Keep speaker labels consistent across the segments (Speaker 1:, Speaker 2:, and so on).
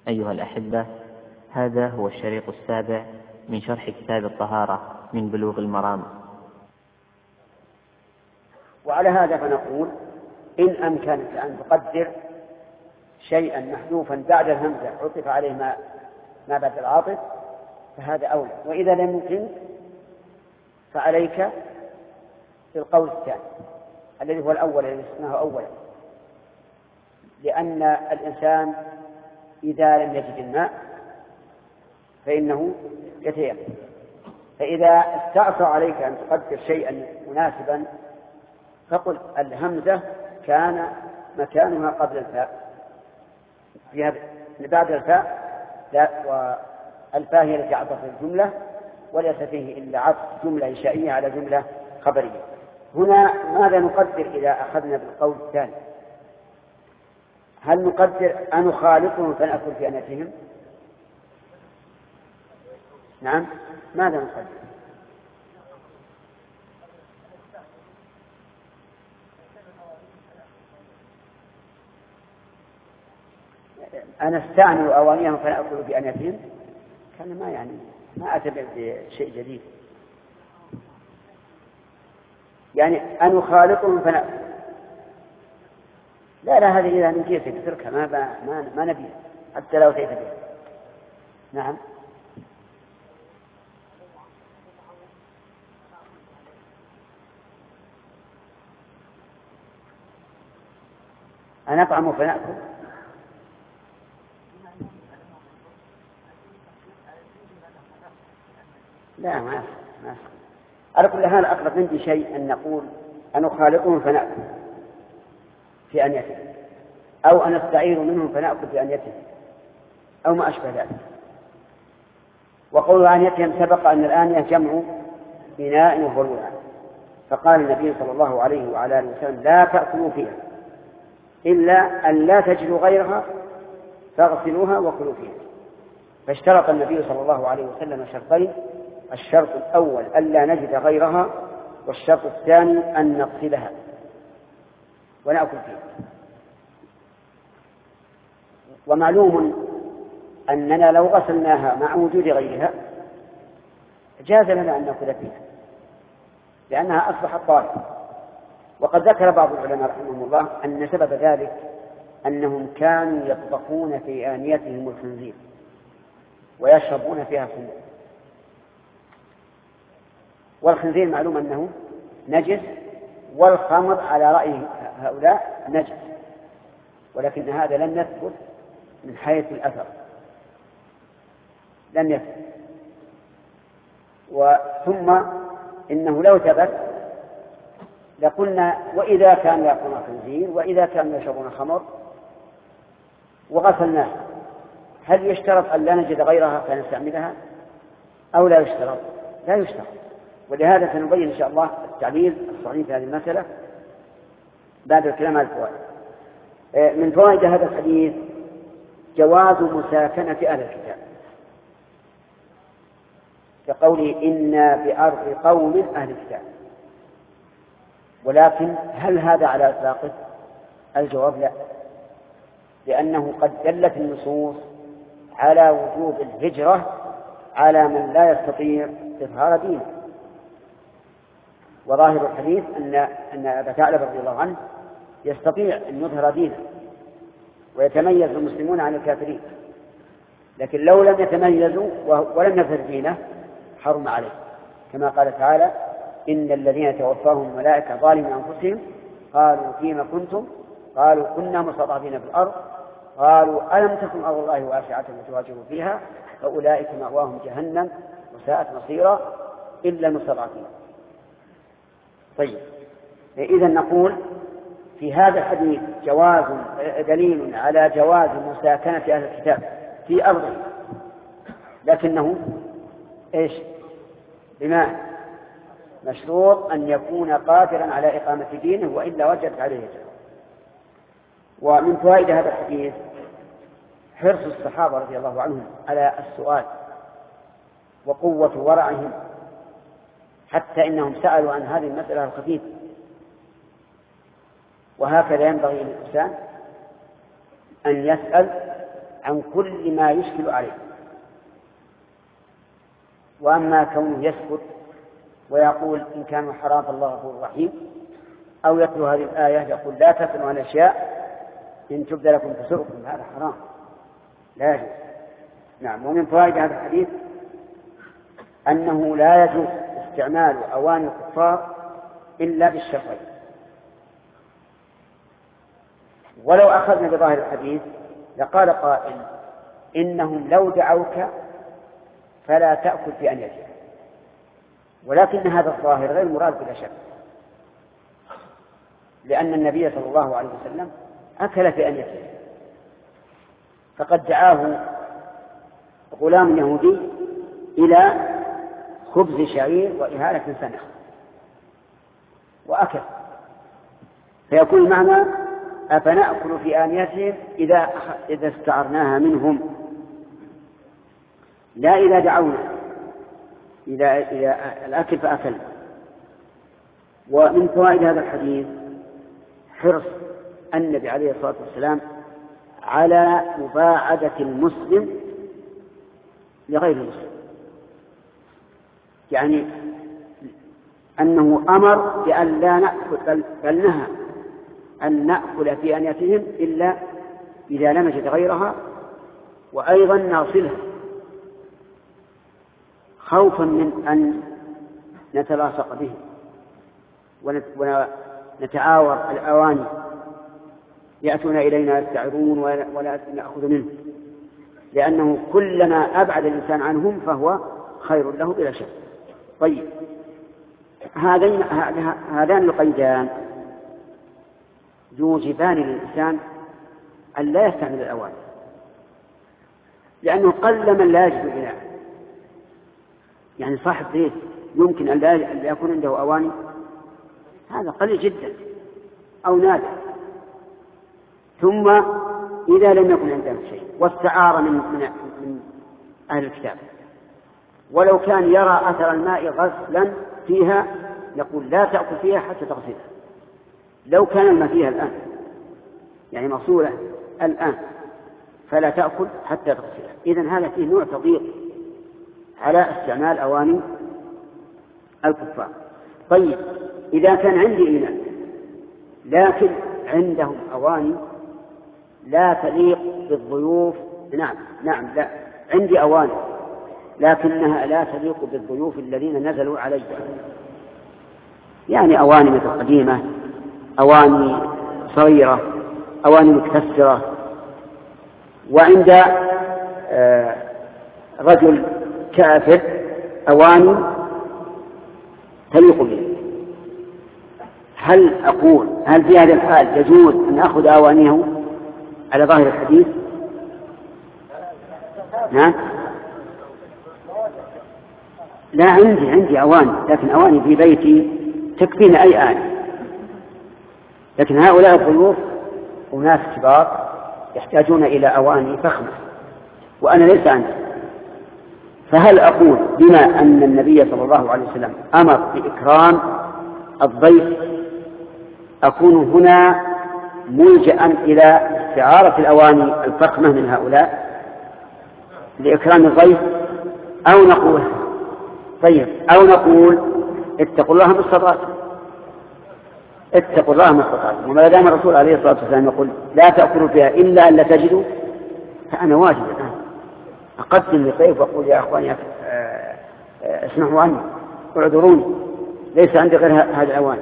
Speaker 1: أيها الأحبة، هذا هو الشريط السابع من شرح كتاب الطهارة من بلوغ المرام.
Speaker 2: وعلى هذا فنقول إن أمكنك أن تقدر شيئا محذوفا بعد الهمزة عطف عليه ما بعد العاطف فهذا أولى، وإذا لم يمكن فعليك بالقول الثاني الذي هو الأول الذي سماه أولا، لأن الإنسان إذا لم يجد الماء فإنه يتيمم، فإذا استعصى عليك أن تقدر شيئا مناسبا فقل الهمزة كان مكانها قبل الفاء في هذا بعد الفاء لا، والفاء هي التي عطفت الجملة وليس فيه إلا عطف جملة إنشائية على جملة خبرية. هنا ماذا نقدر إذا أخذنا بالقول الثاني؟ هل نقدر أن نخالطهم فنأكل في أناتهم؟ نعم، ماذا نقدر؟ أنا استعمل أوانيهم فنأكل بأناتهم كان ما يعني ما أتبع بشيء جديد، يعني أن نخالطهم فنأكل لا هذه إذا نجيت تتركها ما نبيها حتى لو تأتي بها. نعم، أن نطعم فنأكل لا ما على كل حال أقرب عندي شيء أن نقول أن نخالطهم فنأكل في أنيتهم أو أن نستعير منهم فنأكل في أنيتهم أو ما أشبه ذلك. وقول أنيتهم سبق أن الآنية جمع إناء وهو الوعاء، فقال النبي صلى الله عليه وعلى آله وسلم لا تأكلوا فيها إلا أن لا تجدوا غيرها فاغسلوها وكلوا فيها. فاشترط النبي صلى الله عليه وسلم شرطين: الشرط الأول ألا نجد غيرها، والشرط الثاني أن نغسلها ونأكل فيها. ومعلوم أننا لو غسلناها مع وجود غيرها جاز لنا أن نأكل فيها لأنها أصبحت طاهرة. وقد ذكر بعض العلماء رحمهم الله أن سبب ذلك أنهم كانوا يطبخون في آنيتهم الخنزير ويشربون فيها خمر، والخنزير معلوم أنه نجس، والخمر على رأي هؤلاء نجس، ولكن هذا لم يثبت من حيث الأثر، لم يثبت. ثم إنه لو ثبت لقلنا وإذا كانوا يأكلون خنزير وإذا كانوا يشربون خمر وغسلناها هل يشترط أن لا نجد غيرها فنستعملها أو لا يشترط؟ لا يشترط. ولهذا سنبين إن شاء الله التعليل الصحيح في هذه المسألة بعد الكلام على الفوائد. من فوائد هذا الحديث جواز مساكنة أهل الكتاب، كقوله إنا بأرض قوم أهل الكتاب. ولكن هل هذا على إطلاقه؟ الجواب لا، لأنه قد دلت النصوص على وجوب الهجرة على من لا يستطيع إظهار دينه. وظاهر الحديث أن أبا ثعلبة رضي الله عنه يستطيع أن يظهر دينه ويتميز المسلمون عن الكافرين، لكن لو لم يتميزوا ولم يظهر دينه حرم عليه، كما قال تعالى إن الذين توفاهم الملائكة ظالمين أنفسهم قالوا فيما كنتم قالوا كنا مستضعفين في الأرض قالوا ألم تكن أرض الله واسعة فتهاجروا فيها فأولئك مأواهم جهنم وساءت مصيرا إلا المستضعفين. طيب، إذن نقول في هذا الحديث جواز دليل على جواز مساكنة أهل الكتاب في أرضه، لكنه إيش؟ بما مشروط أن يكون قادرا على إقامة دينه وإلا وجبت عليه الهجرة. ومن فوائد هذا الحديث حرص الصحابة رضي الله عنهم على السؤال وقوة ورعهم، حتى إنهم سألوا عن هذه المسألة الخفيفة. وهكذا ينبغي للإنسان أن يسأل عن كل ما يشكل عليه. وأما كونه يسكت ويقول إن كان حرام فالله غفور رحيم، أو يتلو هذه الآية يقول لا تتلوا عن الأشياء إن تبد لكم تسركم، هذا حرام لا يجوز. نعم. ومن فوائد هذا الحديث أنه لا يجوز استعمال أواني الكفار إلا بالشرطين. ولو أخذنا بظاهر الحديث لقال قائل إنهم لو دعوك فلا تأكل في أنيتهم، ولكن هذا الظاهر غير مراد بلا شك، لأن النبي صلى الله عليه وسلم أكل في أنيته، فقد دعاه غلام يهودي إلى خبز شعير وإهالة سنة وأكل، فيكون المعنى أفنأكل في آنيتهم إذا استعرناها منهم، لا إذا دعونا، إذا الأكل فأكل. ومن فوائد هذا الحديث حرص النبي عليه الصلاة والسلام على مباعدة المسلم لغير المسلم، يعني أنه أمر بأن لا نأكل، بل نهى أن نأكل في أنيتهم إلا إذا لم نجد غيرها، وأيضا نغسلها خوفا من أن نتلاصق به ونتعاور الأواني، يأتون إلينا يستعرون ولا نأخذ منه، لأنه كلما أبعد الإنسان عنهم فهو خير له بلا شك. طيب، هذان القيدان يوجبان للإنسان أن لا يستعمل الأواني، لأنه قل من لا يجد إناء، يعني صاحب بيت يمكن أن لا يكون عنده أواني، هذا قليل جدا أو نادر. ثم إذا لم يكن عنده شيء واستعار من أهل الكتاب، ولو كان يرى أثر الماء غسلا فيها يقول لا تأكل فيها حتى تغسلها، لو كان الماء فيها الآن يعني مغسولة الآن فلا تأكل حتى تغسلها. إذن هذا فيه نوع تضييق على استعمال أواني الكفار. طيب، إذا كان عندي إناء لكن عندهم أواني لا تليق بالضيوف، نعم لا، عندي أواني لكنها لا تليق بالضيوف الذين نزلوا علي، يعني أواني مثل قديمة، أواني صغيرة، أواني متكسرة، وعند رجل كافر أواني تليق به، هل في هذا الحال يجوز أن أخذ أوانيه على ظاهر الحديث؟ نعم. لا، عندي أواني، لكن أواني في بيتي تكفينا أي آن، لكن هؤلاء الضيوف وناس كبار يحتاجون إلى أواني فخمة وأنا ليس عندي، فهل أقول بما أن النبي صلى الله عليه وسلم أمر بإكرام الضيف أكون هنا ملجأ إلى استعارة الأواني الفخمة من هؤلاء لإكرام الضيف، أو نقول اتقوا الله ما استطعتم، وما دام الرسول عليه الصلاة والسلام يقول لا تأكلوا فيها إلا أن لا تجدوا، فأنا واجب الآن أقدم للضيف وأقول يا أخواني اسمعوا عني واعذروني، ليس عندي غير هذه الأواني.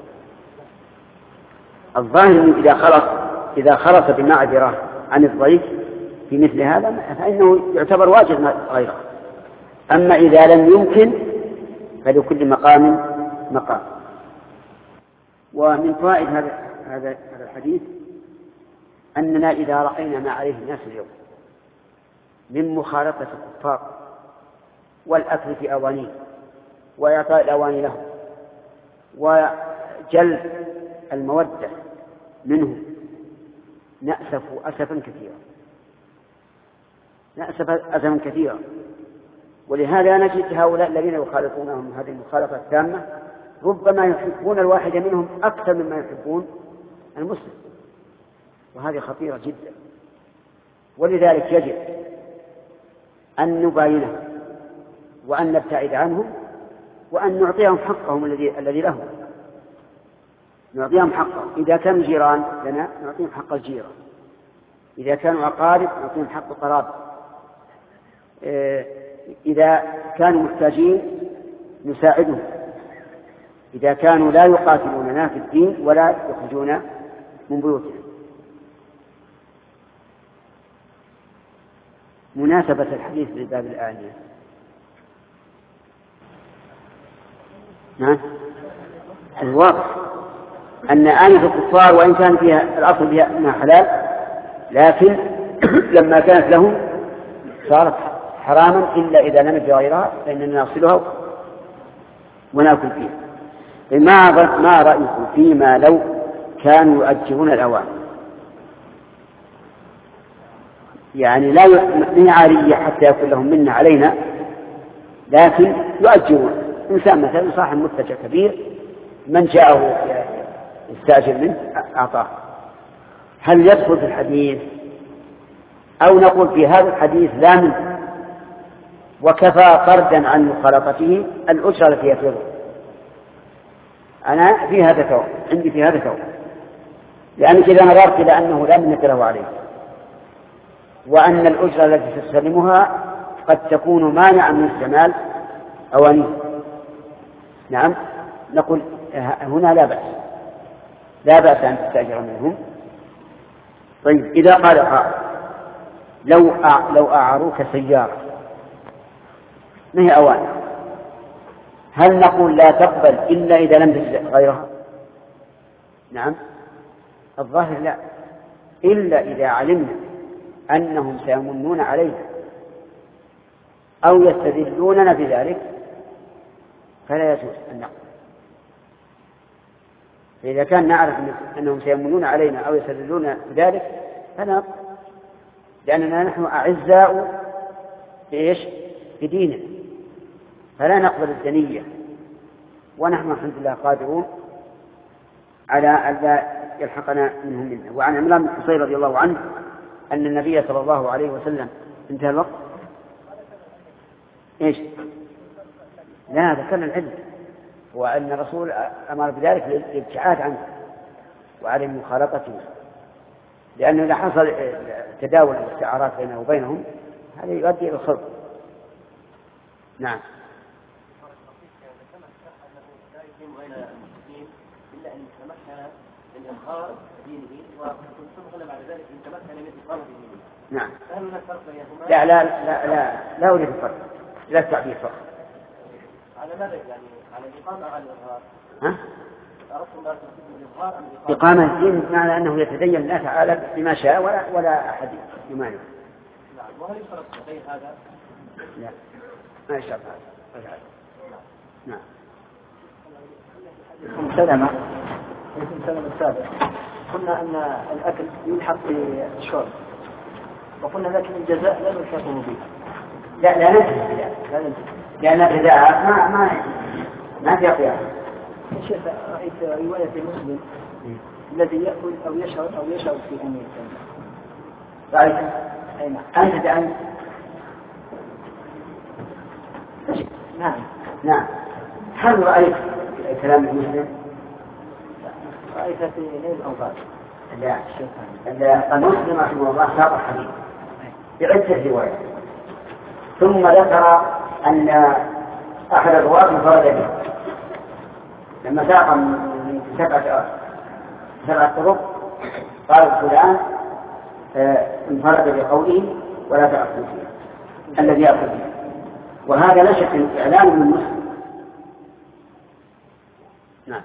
Speaker 2: الظاهر إذا خلص بالمعذرة عن الضيف في مثل هذا فإنه يعتبر واجب غيره، أما إذا لم يمكن فلكل مقام مقام. ومن فوائد هذا الحديث أننا إذا رأينا ما عليه الناس اليوم من مخالطة الكفار والأكل في أوانيه وإعطاء الأواني لهم وجلب المودة منهم نأسف أسفا كثيرا، ولهذا نجد هؤلاء الذين يخالطونهم هذه المخالطة التامة ربما يحبون الواحد منهم أكثر مما يحبون المسلم، وهذه خطيرة جدا. ولذلك يجب أن نباينهم وأن نبتعد عنهم وأن نعطيهم حقهم الذي لهم، نعطيهم حقهم. إذا كانوا جيران لنا نعطيهم حق الجيرة، إذا كانوا أقارب نعطيهم حق القرابة، إذا كانوا محتاجين نساعدهم، إذا كانوا لا يقاتلوننا في الدين ولا يخرجون من بيوتنا. مناسبة الحديث للباب الآنية. نعم، الواضح أن آنية الكفار وإن كان فيها الأصل فيها أنها حلال، لكن لما كانت لهم صارت حراما إلا إذا لم يجد غيرها فإننا نغسلها ونأكل فيها. ما رأيكم فيما لو كانوا يؤجرون الأواني؟ يعني لا من عارية حتى يكون لهم منا علينا، لكن يؤجرون. إنسان مثلا صاحب متجر كبير، من جاءه يستأجر منه أعطاه. هل يدخل في الحديث أو نقول في هذا الحديث لا منه وكفى فردا عن مخالطته الأجرة التي يفرض؟ أنا في هذا ثوب، عندي في هذا ثوب، لأنك إذا نظرت إلى أنه لا منة له عليه وأن الأجرة التي تستلمها قد تكون مانعا من استعمال أوانيه، نعم، نقول هنا لا بأس أن تستأجر منهم. طيب، إذا قال قائل لو أعاروك سيارة ما هي أواني، هل نقول لا تقبل إلا إذا لم تجد غيرها؟ نعم، الظاهر لا، إلا إذا علمنا أنهم سيمنون علينا أو يستذلوننا بذلك فلا يجوز أن نقبل. فإذا كان نعرف أنهم سيمنون علينا أو يستذلوننا بذلك فلا نقبل، لأننا نحن أعزاء بإيش؟ بديننا، فلا نقبل الدنية، ونحن الحمد لله قادرون على أن لا يلحقنا منهم منا. وعن عمران بن حصين رضي الله عنه أن النبي صلى الله عليه وسلم انتهى الوقت. إيش؟ لا، ذكرنا العلم، وأن الرسول أمر بذلك للابتعاد عنه وعدم مخالطته، لأنه إذا حصل تداول الاستعارات بينه وبينهم هذا يؤدي إلى الخلط. نعم.
Speaker 3: إلا أن يتمكن من إظهار دينه وثم بعد ذلك يتمكن من إظهار دينه.
Speaker 2: نعم.
Speaker 3: فهل هناك فرق بينهما؟
Speaker 2: لا أريد الفرق، لا التعبير فقط.
Speaker 3: على ماذا يعني؟ على الإقامة أو على الإظهار؟
Speaker 2: ها؟
Speaker 3: أردتم لا تقصدوا الإظهار أم
Speaker 2: إقامة الدين بمعنى أنه يتدين الله تعالى بما شاء ولا أحد يمانعه.
Speaker 3: نعم. وهل يفرق بين هذا؟
Speaker 2: لا، ما يشرب هذا. نعم.
Speaker 4: سلمة السابق قلنا أن الأكل يلحق بالشرب، وقلنا لكن الجزاء لا نلحقه به.
Speaker 2: لا ننتهي، لأن الجزاء ما في قياس.
Speaker 4: شيخ، رأيت رواية مسلم الذي يأكل أو يشرب في أمين الجنة.
Speaker 2: رأيت؟ أنت نعم. هل رأيت كلام مسلم؟
Speaker 4: رأيت في ليل الأوقات.
Speaker 2: لا، مسلم رحمه الله ساق الحديث بعدة روايات، ثم ذكر أن أحد الرواة انفرد به لما ساق من سبعة طرق، قال فلان انفرد بقوله ولا تأكل فيه الذي يأكل فيه، وهذا لا شك إعلان من مسلم. نعم.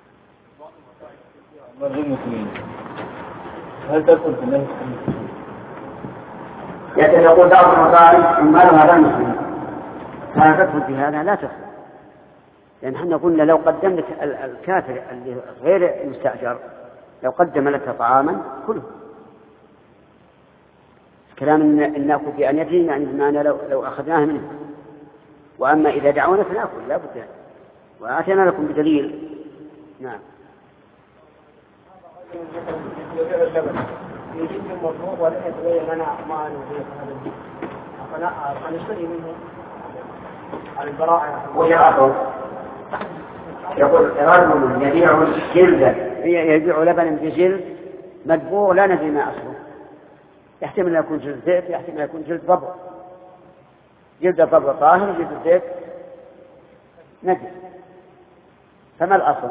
Speaker 4: هل تدخل في النهي؟
Speaker 2: يقول بعض المطاعم عمالها غير مسلمين، هل تدخل في هذا؟ لا تدخل، لأن احنا قلنا لو قدم لك الكافر اللي غير المستأجر لو قدم لك طعاما كله. كلام إن نأكل بأنيته يعني بمعنى لو أخذناه منه، وأما إذا دعونا فنأكل لا بد، وآتينا لكم بدليل. نعم.
Speaker 4: يجيب من مطلوب ولا يتبين لنا ما نريد هذا فنشتري منه على البراءة.
Speaker 2: ويأخذ يقول رجل يبيع جلدا يبيع لبنا بجلد مدبوغ لا ندري ما أصله، يحتمل أن يكون جلد زيت، يحتمل أن يكون جلد ضبع. جلد الضبع طاهر، جلد الزيت نجس. فما الأصل؟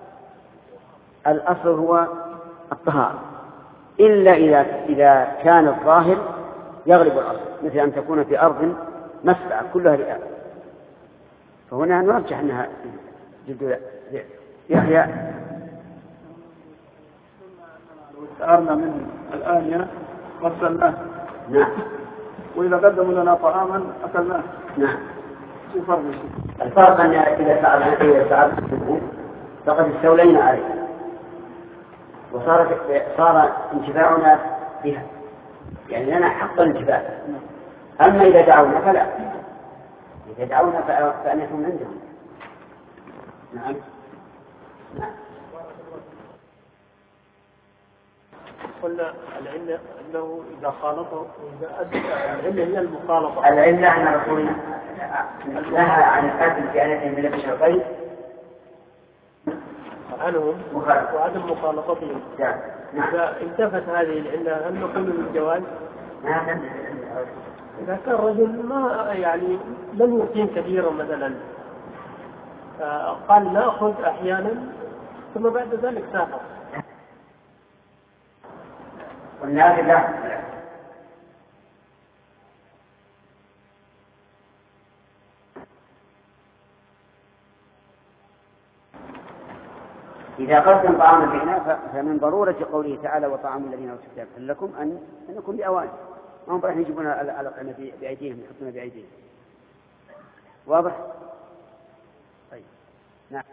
Speaker 2: الأصل هو الطهارة، إلا إذا كان الظاهر يغلب الأصل، مثل أن تكون في أرض مسبعة كلها رئاب، فهنا نرجح أنها جلد زيت. يحيى
Speaker 5: لو استعرنا منه الآن غسلناه.
Speaker 2: نعم.
Speaker 5: وإذا قدموا لنا طعاما أكلناه.
Speaker 2: نعم.
Speaker 5: شو فرق؟
Speaker 2: الفرق أن إذا فعلنا فقد استولينا عليه صار انتفاعنا بها، يعني لنا حق الانتفاع. أما إذا دعونا فلا، إذا دعونا فأن يكون عندهم. نعم. نعم.
Speaker 4: قلنا العلة أنه إذا خالطه العلة هي المخالطة.
Speaker 2: العلة أن رسولنا نهى عن القتل في آلته من الشرطين
Speaker 4: عنهم وعدم مخالطتهم.
Speaker 2: نعم.
Speaker 4: إذا انتفت هذه العلة هل نقول بالجواز؟
Speaker 2: نعم.
Speaker 4: إذا كان رجل ما يعني لم يقيم كثيرا مثلا قال نأخذ أحيانا ثم بعد ذلك سافر.
Speaker 2: والناس لا. إذا قدم طعام الإناء فمن ضرورة قوله تعالى وطعام الذين أوتوا الكتاب لكم أن نكون بأوان، ما هم راح يجيبون الأطعمة بأيديهم يحطون بأيديهم. واضح؟ طيب. نعم.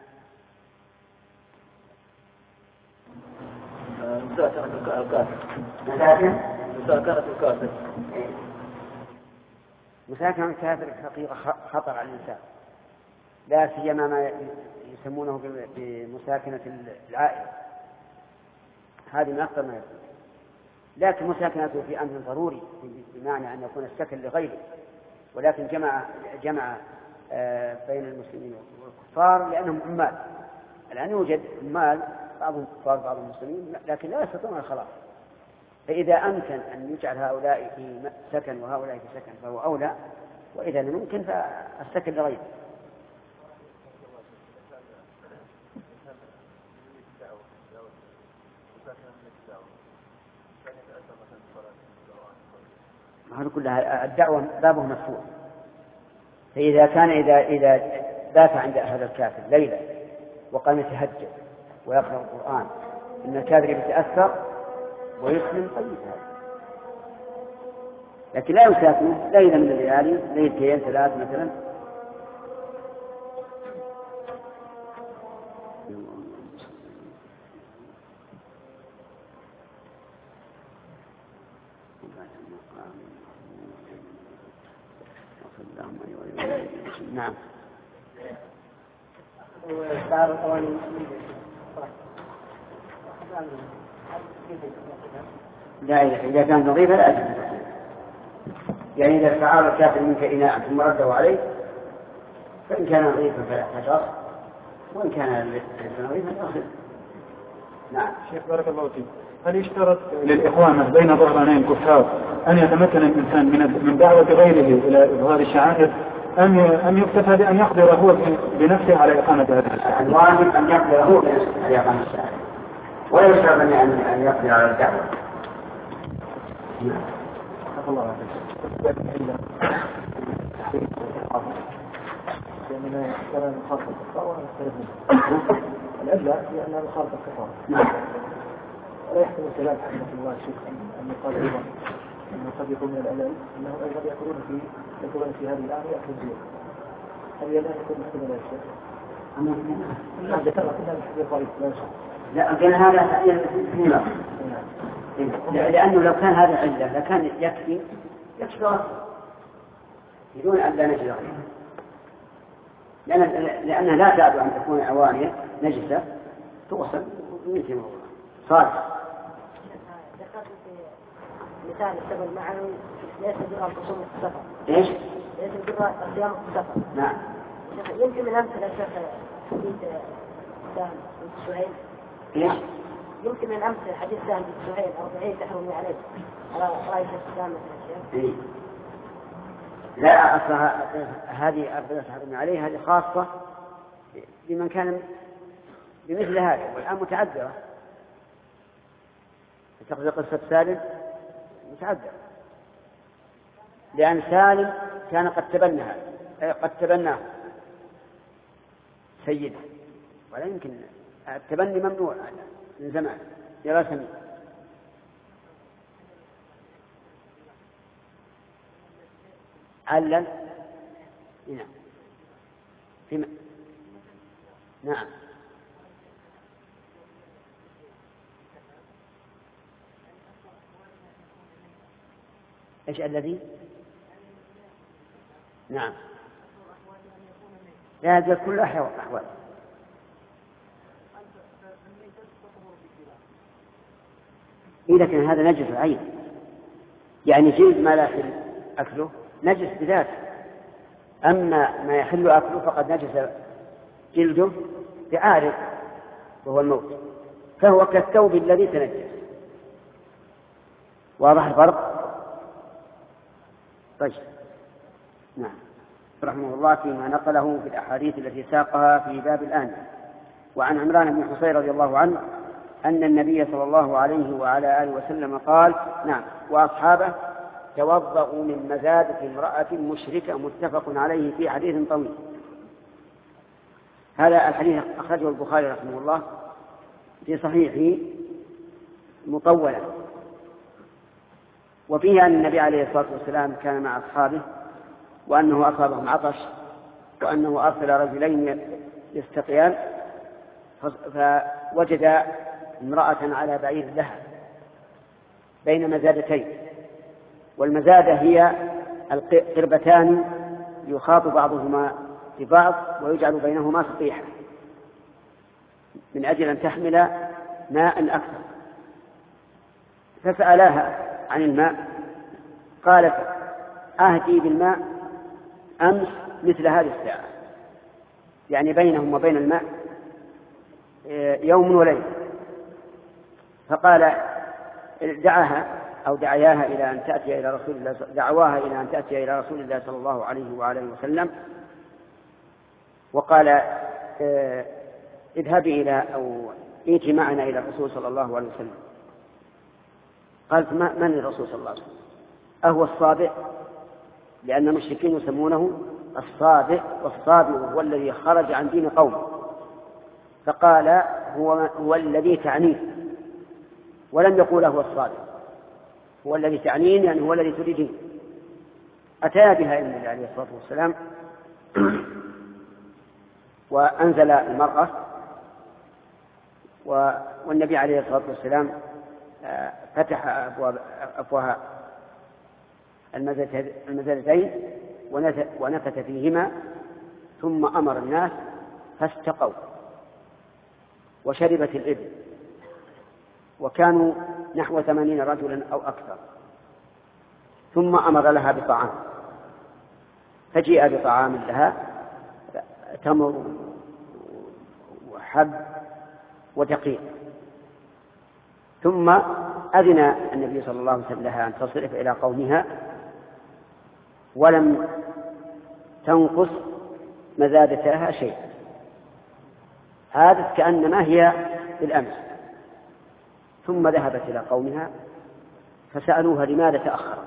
Speaker 2: مساكنة الكافر حقيقة خطر على الإنسان، لا سيما ما يسمونه بمساكنة العائلة، هذه من أكثر ما يكون. لكن مساكنته في أمر ضروري بمعنى أن يكون السكن لغيره، ولكن جمع بين المسلمين والكفار لأنهم عمال. الآن يوجد عمال بعضهم كفار بعضهم مسلمين لكن لا يستطيعون الخلاص، فإذا أمكن أن يجعل هؤلاء في سكن وهؤلاء في سكن فهو أولى، وإذا لم يمكن فالسكن لغيره. هذا كلها الدعوة بابه مفتوح، فإذا كان إذا بات عند هذا الكافر ليلة وقام يتهجد ويقرأ القرآن إن الكافر يتأثر ويسلم طيب هذا، لكن لا يساكنه ليلة من الليالي، ليلتين ثلاث مثلا. نعم. لا إذا كان نظيفا لا أجل، يعني إذا استعار الكافر منك إناء ثم رده عليه فإن كان نظيفا فلا يحتاج، وإن كان نظيفا فأخذ. نعم.
Speaker 5: شيخ بارك الله فيك، هل يشترط للإخوان بين ظهرانين كفار أن يتمكن الإنسان من دعوة غيره إلى إظهار الشعائر، أم يكتفى بأن يقدر هو بنفسه على إقامة هذه الشعائر؟
Speaker 2: الواجب أن يقدر هو بنفسه على إقامة الشعائر، ولا يشترط أن يقدر على الدعوة.
Speaker 5: الله عليك. من كلام خاصة الكفار ولا نختلف الأدلة لأنها خاصة الكفار. ولا يحتمل الكلام رحمة الله شيخ أن يقال أيضا أنه قد يكون من الألل أنه أيضا يأكلون في هذه الآن يأكل الزيت. هل الآن يكون محتمل يا شيخ؟ لا ذكرنا كنا نحب الضعيف لا شيء.
Speaker 2: لا كان هذا فيما لأنه لو كان هذا علة لكان يكفي بدون أن لا نجد غيره، لأنها لا تعد أن تكون أوانية نجسة توصل من كما هو صالح.
Speaker 6: ذكرت في الإنسان يستقبل معه ليس البر الخصوم في السفر.
Speaker 2: إيش؟
Speaker 6: ليس البر الصيام في السفر.
Speaker 2: نعم.
Speaker 6: يمكن من أمثلة شيخ حديث سهل بن سهيل.
Speaker 2: إيش؟
Speaker 6: يمكن من أمثلة حديث سهل بن سهيل 40 تحرمي عليه على رأي شيخ الإسلام مثلا.
Speaker 2: إيه؟ لا أصلها هذه 40 تحرمي عليه هذه خاصة بمن كان بمثل هذا، والآن متعذرة. تقضي قصة سالم متعذرة، لأن سالم كان قد تبناه سيده، ولا يمكن التبني ممنوع من زمان يرى سمي. علل نعم فيما نعم ايش الذي نعم لا هذا كل أحوال. إذا كان هذا نجس عين، يعني جلد ما لا يحل أكله نجس بذاته، أما ما يحل أكله فقد نجس جلده بعارض وهو الموت، فهو كالثوب الذي تنجس. واضح الفرق؟ طيب نعم. رحمه الله فيما نقله في الأحاديث التي ساقها في باب الآن. وعن عمران بن حصين رضي الله عنه أن النبي صلى الله عليه وعلى آله وسلم قال نعم وأصحابه توضؤوا من مزادة امرأة مشركة متفق عليه في حديث طويل. هذا الحديث أخرجه البخاري رحمه الله في صحيحه مطولا، وفيه أن النبي عليه الصلاة والسلام كان مع أصحابه وأنه أصابهم عطش وأنه أرسل رجلين يستقيان فوجد امرأة على بعير لها بين مزادتين، والمزادة هي القربتان يخاط بعضهما ببعض ويجعل بينهما سطيحة من أجل أن تحمل ماء أكثر. فسألاها عن الماء قالت أهدي بالماء أمس مثل هذه الساعة، يعني بينهم وبين الماء يوم وليلة. فقال دعاها أو دعياها إلى أن تأتي إلى رسول الله، دعواها إلى أن تأتي إلى رسول الله صلى الله عليه وآله وسلم، وقال اذهبي إلى أو ائتي معنا إلى الرسول صلى الله عليه وسلم. قالت من الرسول صلى الله عليه وسلم؟ أهو الصابئ؟ لأن المشركين يسمونه الصابئ، والصابئ هو الذي خرج عن دين قومه. فقال هو الذي تعنيه، ولم يقول هو الصابئ، هو الذي تعنيه يعني هو الذي تريده. أتى بها إلى النبي عليه الصلاة والسلام وأنزل المرأة، والنبي عليه الصلاة والسلام فتح أفواه المزادتين ونفث فيهما، ثم أمر الناس فاستقوا وشربت الإبل، وكانوا نحو 80 رجلا أو أكثر. ثم أمر لها بطعام، فجيء بطعام لها تمر وحب ودقيق. ثم أذن النبي صلى الله عليه وسلم لها أن تصرف إلى قومها، ولم تنقص مزادتها شيء، عادت كأنما هي بالأمس. ثم ذهبت إلى قومها فسألوها لماذا تأخرت؟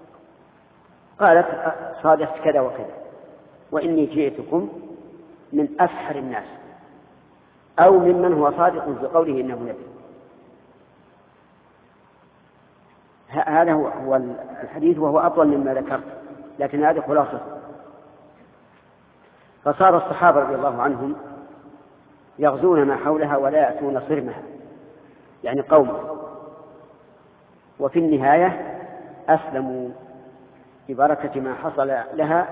Speaker 2: قالت صادفت كذا وكذا، وإني جئتكم من أسحر الناس، أو ممن هو صادق في قوله إنه نبي. هذا هو الحديث، وهو أطول مما ذكرت، لكن هذه خلاصة. فصار الصحابة رضي الله عنهم يغزون ما حولها ولا يأتون صرمها، يعني قومه، وفي النهاية أسلموا ببركة ما حصل لها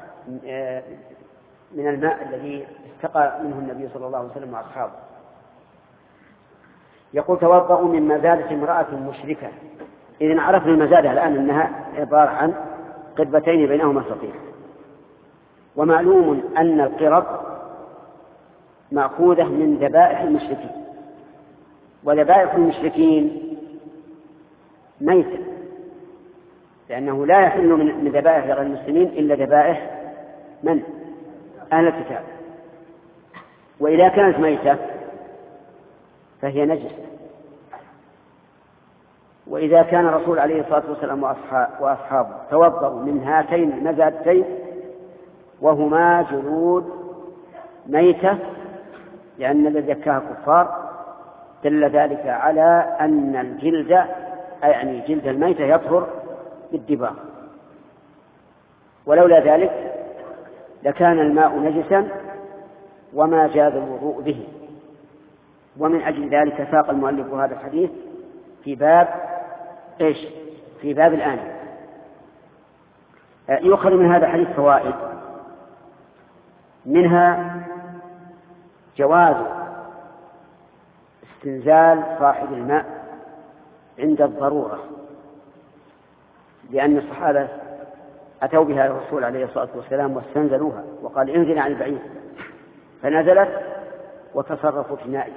Speaker 2: من الماء الذي استقى منه النبي صلى الله عليه وسلم وأصحابه. يقول توضأوا من مزادة امرأة مشركة إذن عرفنا المزادة الآن أنها عبارة عن قربتين بينهما سطيح. ومعلوم أن القرب مأخوذة من ذبائح المشركين، وذبائح المشركين ميتة، لأنه لا يحل من ذبائح غير المسلمين إلا ذبائح من؟ أهل الكتاب. وإذا كانت ميتة فهي نجسة. وإذا كان الرسول عليه الصلاة والسلام وأصحابه توضأوا من هاتين المزادتين وهما جلود ميتة لأن الذي يكاها كفار، دل ذلك على أن الجلد يعني جلد الميتة يطهر بالدباغ، ولولا ذلك لكان الماء نجسا وما جاز الوضوء به. ومن أجل ذلك ساق المؤلف هذا الحديث في باب إيش؟ في باب الآن. يؤخذ من هذا الحديث فوائد، منها جواز استنزال صاحب الماء عند الضرورة، لأن الصحابة أتوا بها الرسول عليه الصلاة والسلام واستنزلوها وقال انزل عن البعيد، فنزلت وتصرفوا في مائه.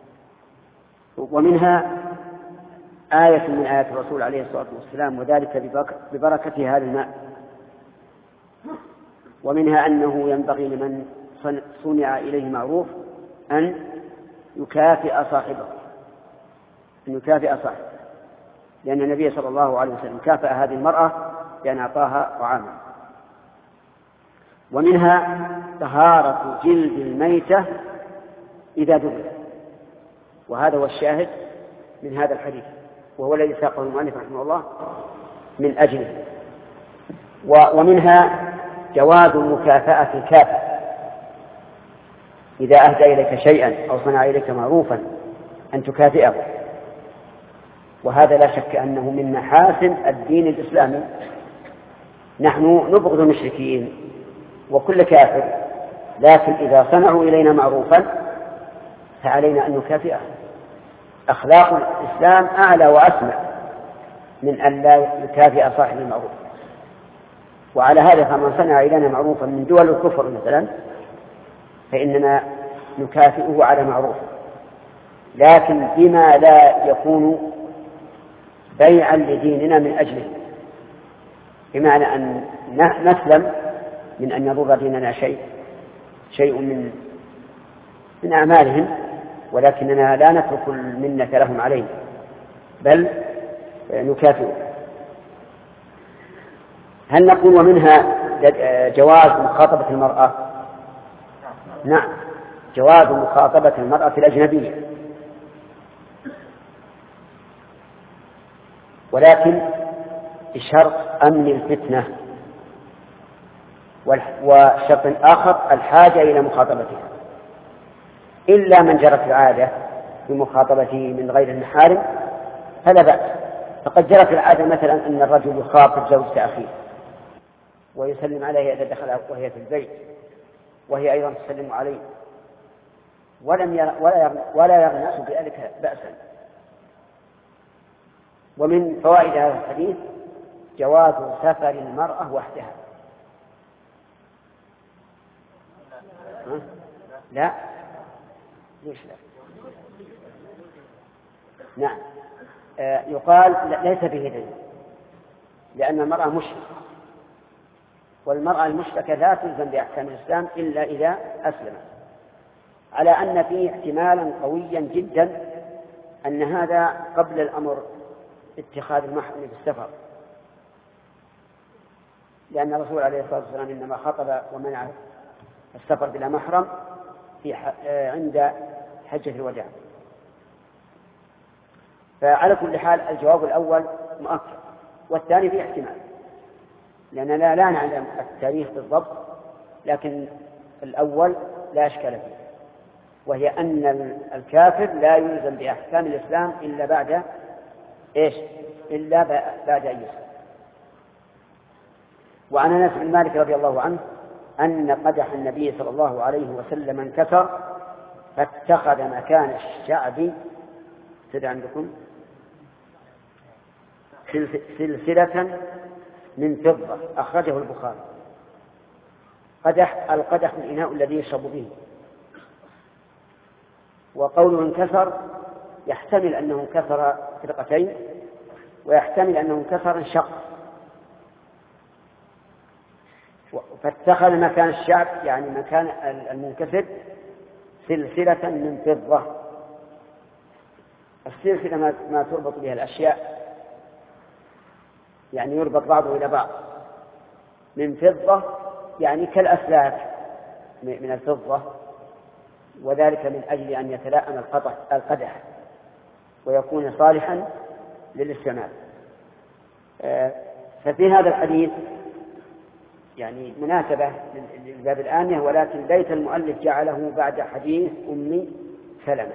Speaker 2: ومنها آية من آيات الرسول عليه الصلاة والسلام وذلك ببركة هذا الماء. ومنها أنه ينبغي لمن صنع إليه معروف أن يكافئ صاحبه، لأن النبي صلى الله عليه وسلم كافأ هذه المرأة بأن أعطاها طعاما. ومنها طهارة جلد الميتة إذا دبر، وهذا هو الشاهد من هذا الحديث، وهو الذي ساقه المؤلف رحمه الله من أجله. ومنها جواز مكافأة الكافر إذا أهدى إليك شيئا أو صنع إليك معروفا أن تكافئه، وهذا لا شك أنه من محاسن الدين الإسلامي. نحن نبغض المشركين وكل كافر، لكن إذا صنعوا إلينا معروفا فعلينا أن نكافئه. أخلاق الإسلام أعلى وأسمى من أن لا يكافئ صاحب المعروف. وعلى هذا فمن صنع إلينا معروفا من دول الكفر مثلا فإننا نكافئه على معروف، لكن بما لا يكون بيعا لديننا من أجله، بمعنى أن نسلم من أن يضر ديننا شيء من أعمالهم، ولكننا لا نترك المنة لهم عليه بل نكافئ. هل نقول ومنها جواز مخاطبة المرأة؟ نعم، جواز مخاطبة المرأة الأجنبية، ولكن بشرط أمن الفتنة، وشرط آخر الحاجة إلى مخاطبتها، إلا من جرت العادة بمخاطبته من غير المحارم فلا بأس. فقد جرت العادة مثلا أن الرجل يخاطب زوجة أخيه ويسلم عليها إذا دخل وهي في البيت، وهي أيضا تسلم عليه، ولا يرى الناس بذلك بأسا. ومن فوائد هذا الحديث جواز سفر المرأة وحدها. لا، ليش لا؟ نعم، يقال ليس به دليل، لأن المرأة مشركة، والمرأة المشركة لا تلزم بأحكام الإسلام إلا إذا أسلمت، على أن فيه احتمالا قويا جدا أن هذا قبل الأمر اتخاذ المحرم بالسفر، لأن الرسول عليه الصلاة والسلام إنما خطب ومنع السفر بلا محرم عند حجة الوداع. فعلى كل حال الجواب الأول مؤكد، والثاني فيه احتمال، لأننا لا نعلم التاريخ بالضبط، لكن الأول لا إشكال فيه، وهي أن الكافر لا يلزم بأحكام الإسلام إلا بعد إيش؟ إلا بعد أن يسلم. وعن أنس بن مالك رضي الله عنه أن قدح النبي صلى الله عليه وسلم انكسر فاتخذ مكان الشعب. تدعى عندكم سلسلة من فضة، أخرجه البخاري. القدح الإناء الذي يشرب به. وقوله انكسر يحتمل أنه انكسر فرقتين، ويحتمل أنه انكسر انشق، فاتخذ مكان الشعب يعني مكان المنكسر سلسلة من فضة. السلسلة ما تربط بها الأشياء، يعني يربط بعضه إلى بعض. من فضة يعني كالأسلاك من الفضة، وذلك من أجل أن يتلائم القدح ويكون صالحا للاستعمال. ففي هذا الحديث يعني مناسبة للباب الآنية، ولكن ليت المؤلف جعله بعد حديث أم سلمة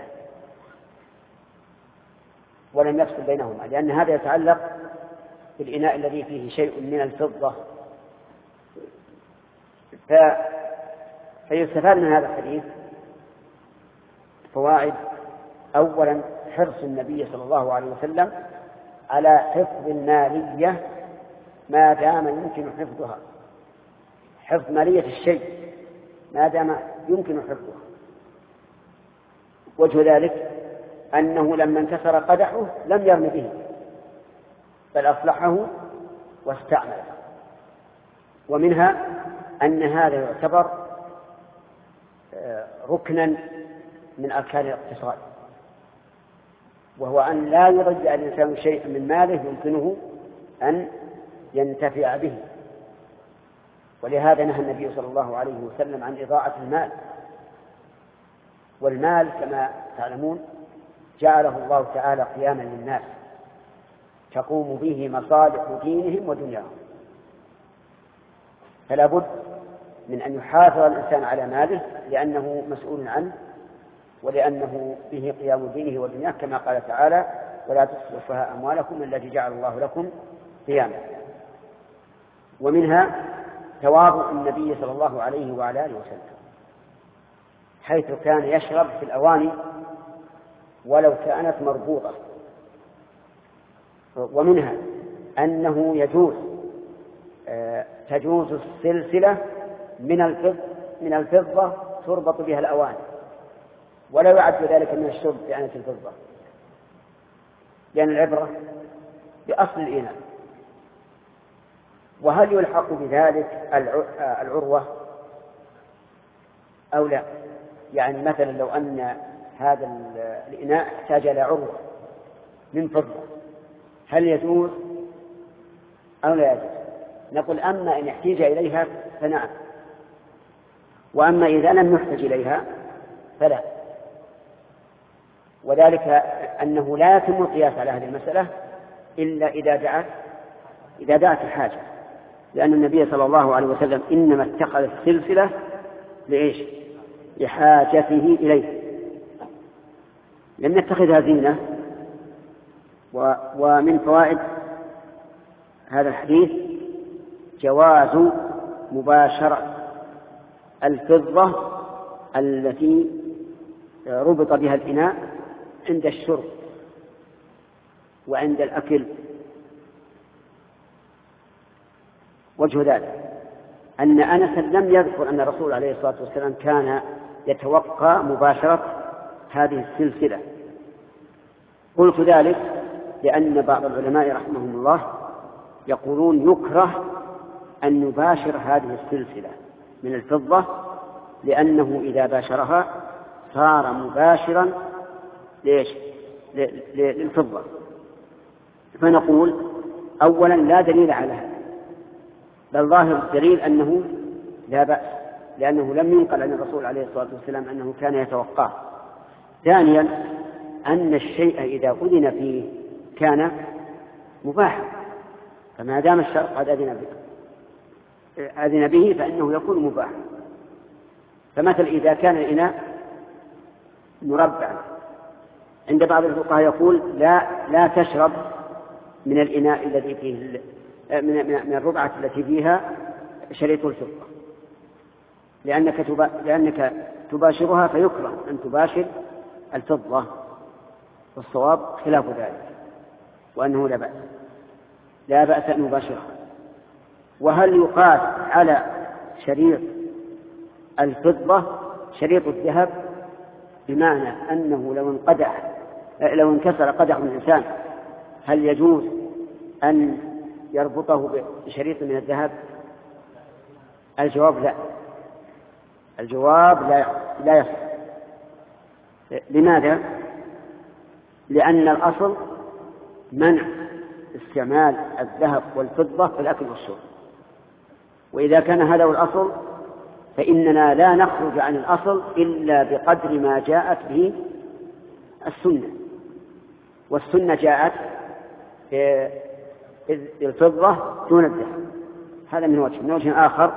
Speaker 2: ولم يفصل بينهما، لأن هذا يتعلق بالإناء الذي فيه شيء من الفضة. فيستفاد من هذا الحديث فوائد. أولا حرص النبي صلى الله عليه وسلم على حفظ المالية ما دام يمكن حفظها، حفظ مالية الشيء ما دام يمكن حفظها. وجه ذلك أنه لما انكسر قدحه لم يرم به، بل أصلحه واستعمله. ومنها أن هذا يعتبر ركنا من أركان الاقتصاد، وهو أن لا يضيع الإنسان شيئا من ماله يمكنه أن ينتفع به. ولهذا نهى النبي صلى الله عليه وسلم عن إضاعة المال. والمال كما تعلمون جعله الله تعالى قياما للناس تقوم به مصالح دينهم ودنياهم، فلا بد من أن يحافظ الإنسان على ماله لأنه مسؤول عنه، ولأنه به قيام دينه ودنياه، كما قال تعالى: ولا تسرفوا أموالكم التي جعل الله لكم قياما. ومنها تواضع النبي صلى الله عليه وعلى آله وسلم، حيث كان يشرب في الأواني ولو كانت مربوطة. ومنها أنه تجوز السلسلة من الفضة تربط بها الأواني، ولا يعد ذلك من الشرب في آنة الفضة، لأن العبرة بأصل الإناء. وهل يلحق بذلك العروة أو لا؟ يعني مثلا لو أن هذا الإناء احتاج إلى عروة من فضة، هل يجوز أو لا يجوز؟ نقول أما إن احتاج إليها فنعم، وأما إذا لم يحتج إليها فلا. وذلك أنه لا يتم القياس على هذه المسألة إلا إذا دعت الحاجة، لأن النبي صلى الله عليه وسلم إنما اتخذ السلسلة لإيش؟ لحاجته إليه، لم يتخذها زينة. ومن فوائد هذا الحديث جواز مباشرة الفضة التي ربط بها الإناء عند الشرب وعند الأكل. وجه ذلك أن أنس لم يذكر أن الرسول عليه الصلاة والسلام كان يتوقع مباشرة هذه السلسلة. قلت ذلك لأن بعض العلماء رحمهم الله يقولون يكره أن نباشر هذه السلسلة من الفضة، لأنه إذا باشرها صار مباشرا للفضة. فنقول أولا لا دليل على هذا، بل ظاهر الدليل أنه لا بأس، لأنه لم ينقل عن الرسول عليه الصلاة والسلام أنه كان يتوقع. ثانيا أن الشيء إذا أذن فيه كان مباحا، فما دام الشرع قد أذن به فإنه يكون مباحا. فمثل إذا كان الإناء مربعا، عند بعض الفقهاء يقول لا تشرب من الإناء الذي فيه من الربعة التي فيها شريط الفضة، لأنك تباشرها، فيكره أن تباشر الفضة، والصواب خلاف ذلك، وأنه لا بأس. لا بأس أن يباشرها. وهل يقاس على شريط الفضة شريط الذهب؟ بمعنى أنه لو انكسر قدح من الإنسان هل يجوز أن يربطه بشريط من الذهب؟ الجواب لا. الجواب لا يصح. لماذا؟ لأن الأصل منع استعمال الذهب والفضة في الأكل والشرب، وإذا كان هذا هو الأصل فإننا لا نخرج عن الأصل إلا بقدر ما جاءت به السنة، والسنة جاءت الفضة دون الذهب. هذا من وجه. من وجه آخر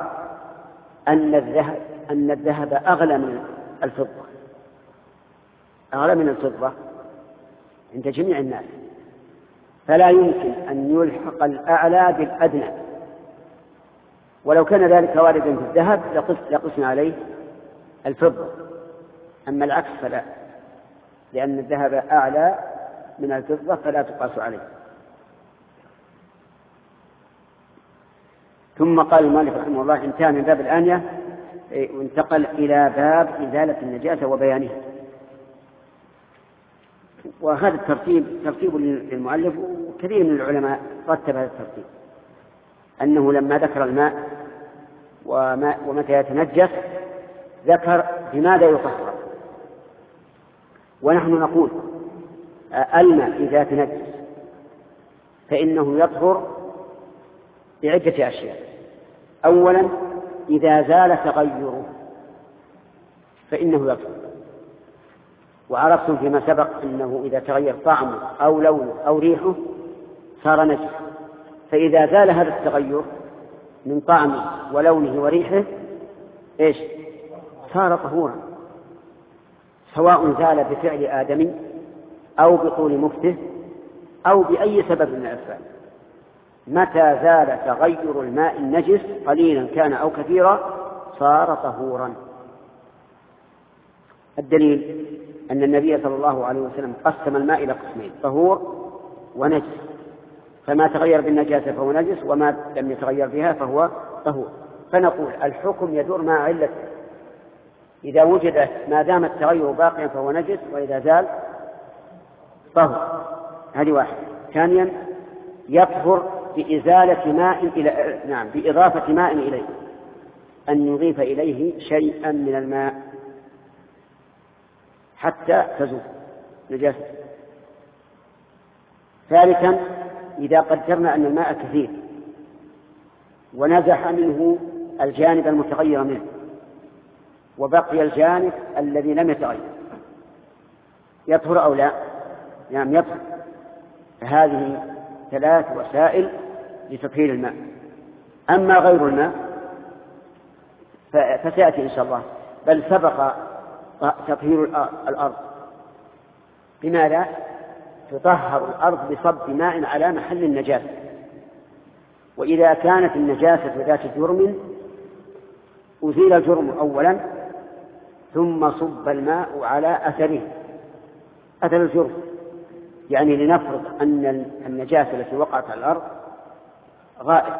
Speaker 2: أن الذهب أغلى من الفضة، أغلى من الفضة عند جميع الناس، فلا يمكن أن يلحق الأعلى بالأدنى. ولو كان ذلك واردا في الذهب لقسنا عليه الفضة، أما العكس فلا، لأن الذهب أعلى من الفضة فلا تقاس عليه. ثم قال المؤلف رحمه الله انتهى من باب الآنية وانتقل إلى باب إزالة النجاسة وبيانها. وهذا ترتيب للمؤلف، وكثير من العلماء رتب هذا الترتيب، أنه لما ذكر الماء ومتى يتنجس ذكر بماذا يطهر. ونحن نقول الماء إذا تنجس فإنه يطهر بعدة أشياء. أولا إذا زال تغيره فإنه يطهر، وعرفتم فيما سبق أنه إذا تغير طعمه أو لونه أو ريحه صار نجس، فإذا زال هذا التغير من طعمه ولونه وريحه إيش؟ صار طهورا، سواء زال بفعل آدمي أو بطول مكته أو بأي سبب من الأسباب. متى زال تغير الماء النجس قليلا كان أو كثيرا صار طهورا. الدليل أن النبي صلى الله عليه وسلم قسم الماء إلى قسمين: طهور ونجس، فما تغير بالنجاسة فهو نجس، وما لم يتغير بها فهو طهور. فنقول الحكم يدور مع علته، إذا وجدت ما دام التغير باقيا فهو نجس، وإذا زال طهور. هذه واحدة. ثانيا يطهر بإزالة ماء بإضافة ماء إليه، أن يضيف إليه شيئا من الماء حتى تزول نجاسته. ثالثا إذا قدرنا أن الماء كثير ونزح منه الجانب المتغير منه وبقي الجانب الذي لم يتغير، يطهر أو لا؟ نعم يطهر. فهذه 3 وسائل لتطهير الماء. أما غير الماء فسيأتي إن شاء الله، بل سبق تطهير الأرض. بماذا؟ تطهر الأرض بصب ماء على محل النجاسة، وإذا كانت النجاسة ذات جرم أزيل الجرم أولا ثم صب الماء على أثره، أثر الجرم. يعني لنفرض أن النجاسة التي وقعت على الأرض غائط،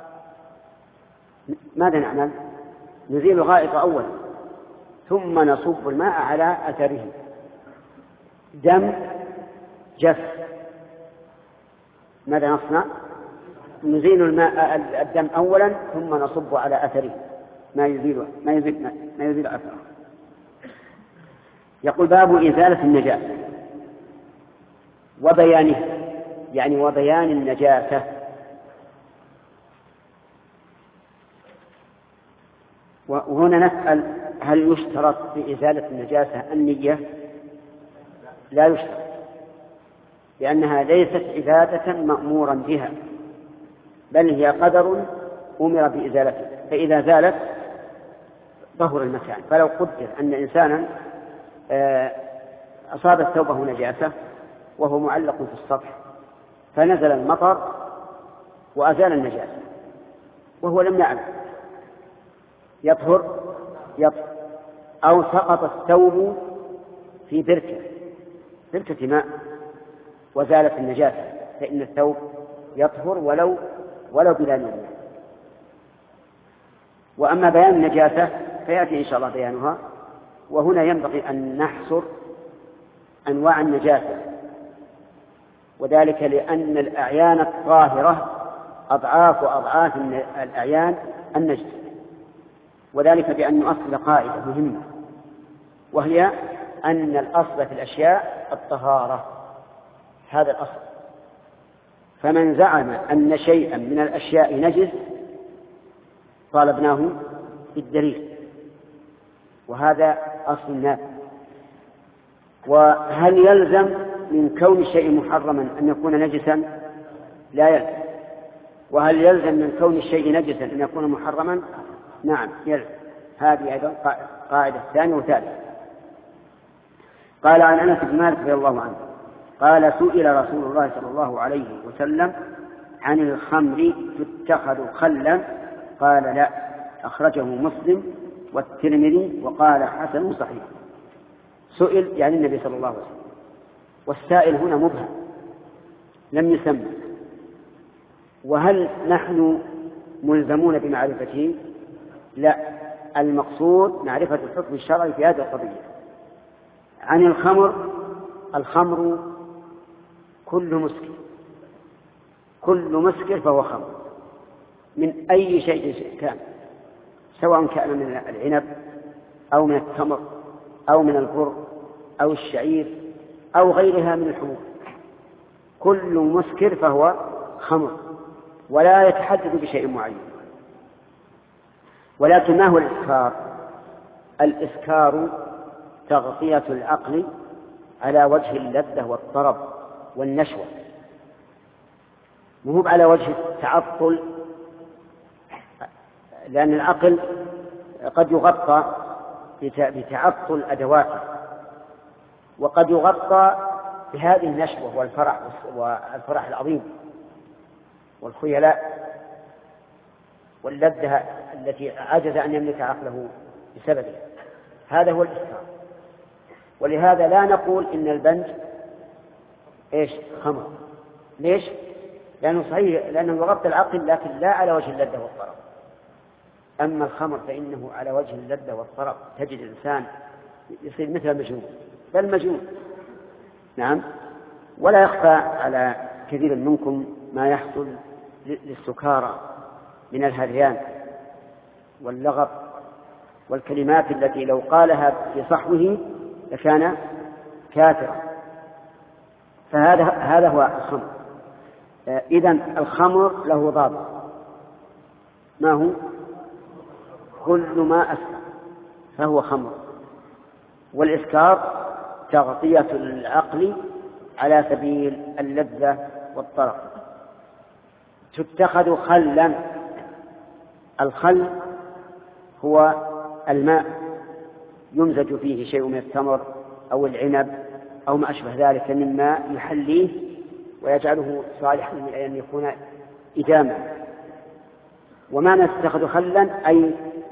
Speaker 2: ماذا نعمل؟ نزيل الغائط أولا ثم نصب الماء على أثره. دم جف، ماذا نصنع؟ نزيل الدم أولا ثم نصب على أثره ما يزيل أثره. يقول باب إزالة النجاسة وبيانه، يعني وبيان النجاسة. وهنا نسأل: هل يشترط في إزالة النجاسة النية؟ لا يشترط، لأنها ليست عبادة مأمورا بها، بل هي قدر أمر بإزالته، فإذا زالت طهر المكان. فلو قدر أن إنسانا أصابت ثوبه نجاسة وهو معلق في السطح فنزل المطر وأزال النجاسة وهو لم يعلم، يطهر. أو سقط الثوب في بركة ماء وزالت النجاسة، فإن الثوب يطهر ولو بلا نية. وأما بيان النجاسة فيأتي إن شاء الله بيانها، وهنا ينبغي أن نحصر أنواع النجاسة، وذلك لأن الأعيان الطاهرة أضعاف الأعيان النجس، وذلك بأن نؤصل قاعدة مهمة، وهي أن الأصل في الأشياء الطهارة، هذا الأصل. فمن زعم أن شيئا من الأشياء نجس طالبناه بالدليل، وهذا أصل الناس. وهل يلزم من كون الشيء محرما أن يكون نجسا؟ لا يلزم. وهل يلزم من كون الشيء نجسا أن يكون محرما؟ نعم يلزم. هذه أيضا قاعدة ثانية وثالثة. قال عن أنس بن مالك رضي الله عنه قال سئل رسول الله صلى الله عليه وسلم عن الخمر تتخذ خلا؟ قال لا. أخرجه مسلم والترمذي وقال حسن صحيح. سئل يعني النبي صلى الله عليه وسلم، والسائل هنا مبهم لم يسمى. وهل نحن ملزمون بمعرفته؟ لا، المقصود معرفة الحكم الشرعي في هذه القضية. عن الخمر كل مسكر فهو خمر من أي شيء كان، سواء كان من العنب أو من التمر أو من البر أو الشعير أو غيرها من الحبوب. كل مسكر فهو خمر، ولا يتحدد بشيء معين. ولكن ما هو الإسكار؟ الإسكار تغطية العقل على وجه اللذة والطرب والنشوة، مو على وجه التعطل، لأن العقل قد يغطى بتعطل أدواته، وقد يغطى بهذه النشوة والفرح العظيم والخيلاء واللذة التي عجز أن يملك عقله بسببها. هذا هو الإسكار. ولهذا لا نقول إن البنج خمر. ليش؟ لأنه صحيح، لأنه يغطي العقل لكن لا على وجه اللذة والطرب. أما الخمر فإنه على وجه اللذة والطرب، تجد الإنسان يصير مثل المجنون، بل مجنون. نعم. ولا يخفى على كثير منكم ما يحصل للسكارى من الهذيان واللغط والكلمات التي لو قالها في صحوه لكان كافرا. فهذا هو الخمر. إذن الخمر له ضابط، ما هو؟ كل ما أسكر فهو خمر. والإسكار تغطية العقل على سبيل اللذة والطرب. تتخذ خلا. الخل هو الماء يمزج فيه شيء من التمر أو العنب أو ما أشبه ذلك مما يحليه ويجعله صالحا لأن يكون إداما. ومعنى تتخذ خلا أي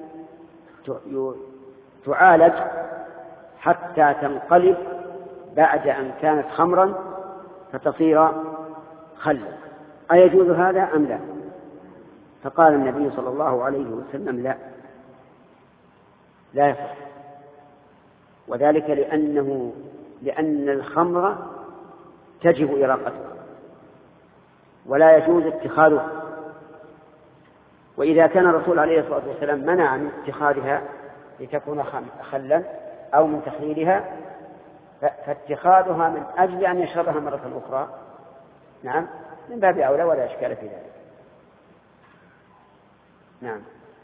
Speaker 2: تعالج حتى تنقلب بعد أن كانت خمرا فتصير خلا. أيجوز هذا أم لا؟ فقال النبي صلى الله عليه وسلم لا يصح. وذلك لأن الخمر تجب إراقتها ولا يجوز اتخاذها. وإذا كان الرسول عليه الصلاة والسلام منع من اتخاذها لتكون خلا أو من تخليلها، فاتخاذها من أجل أن يشربها مرة أخرى نعم من باب أولى ولا إشكال في ذلك. نعم.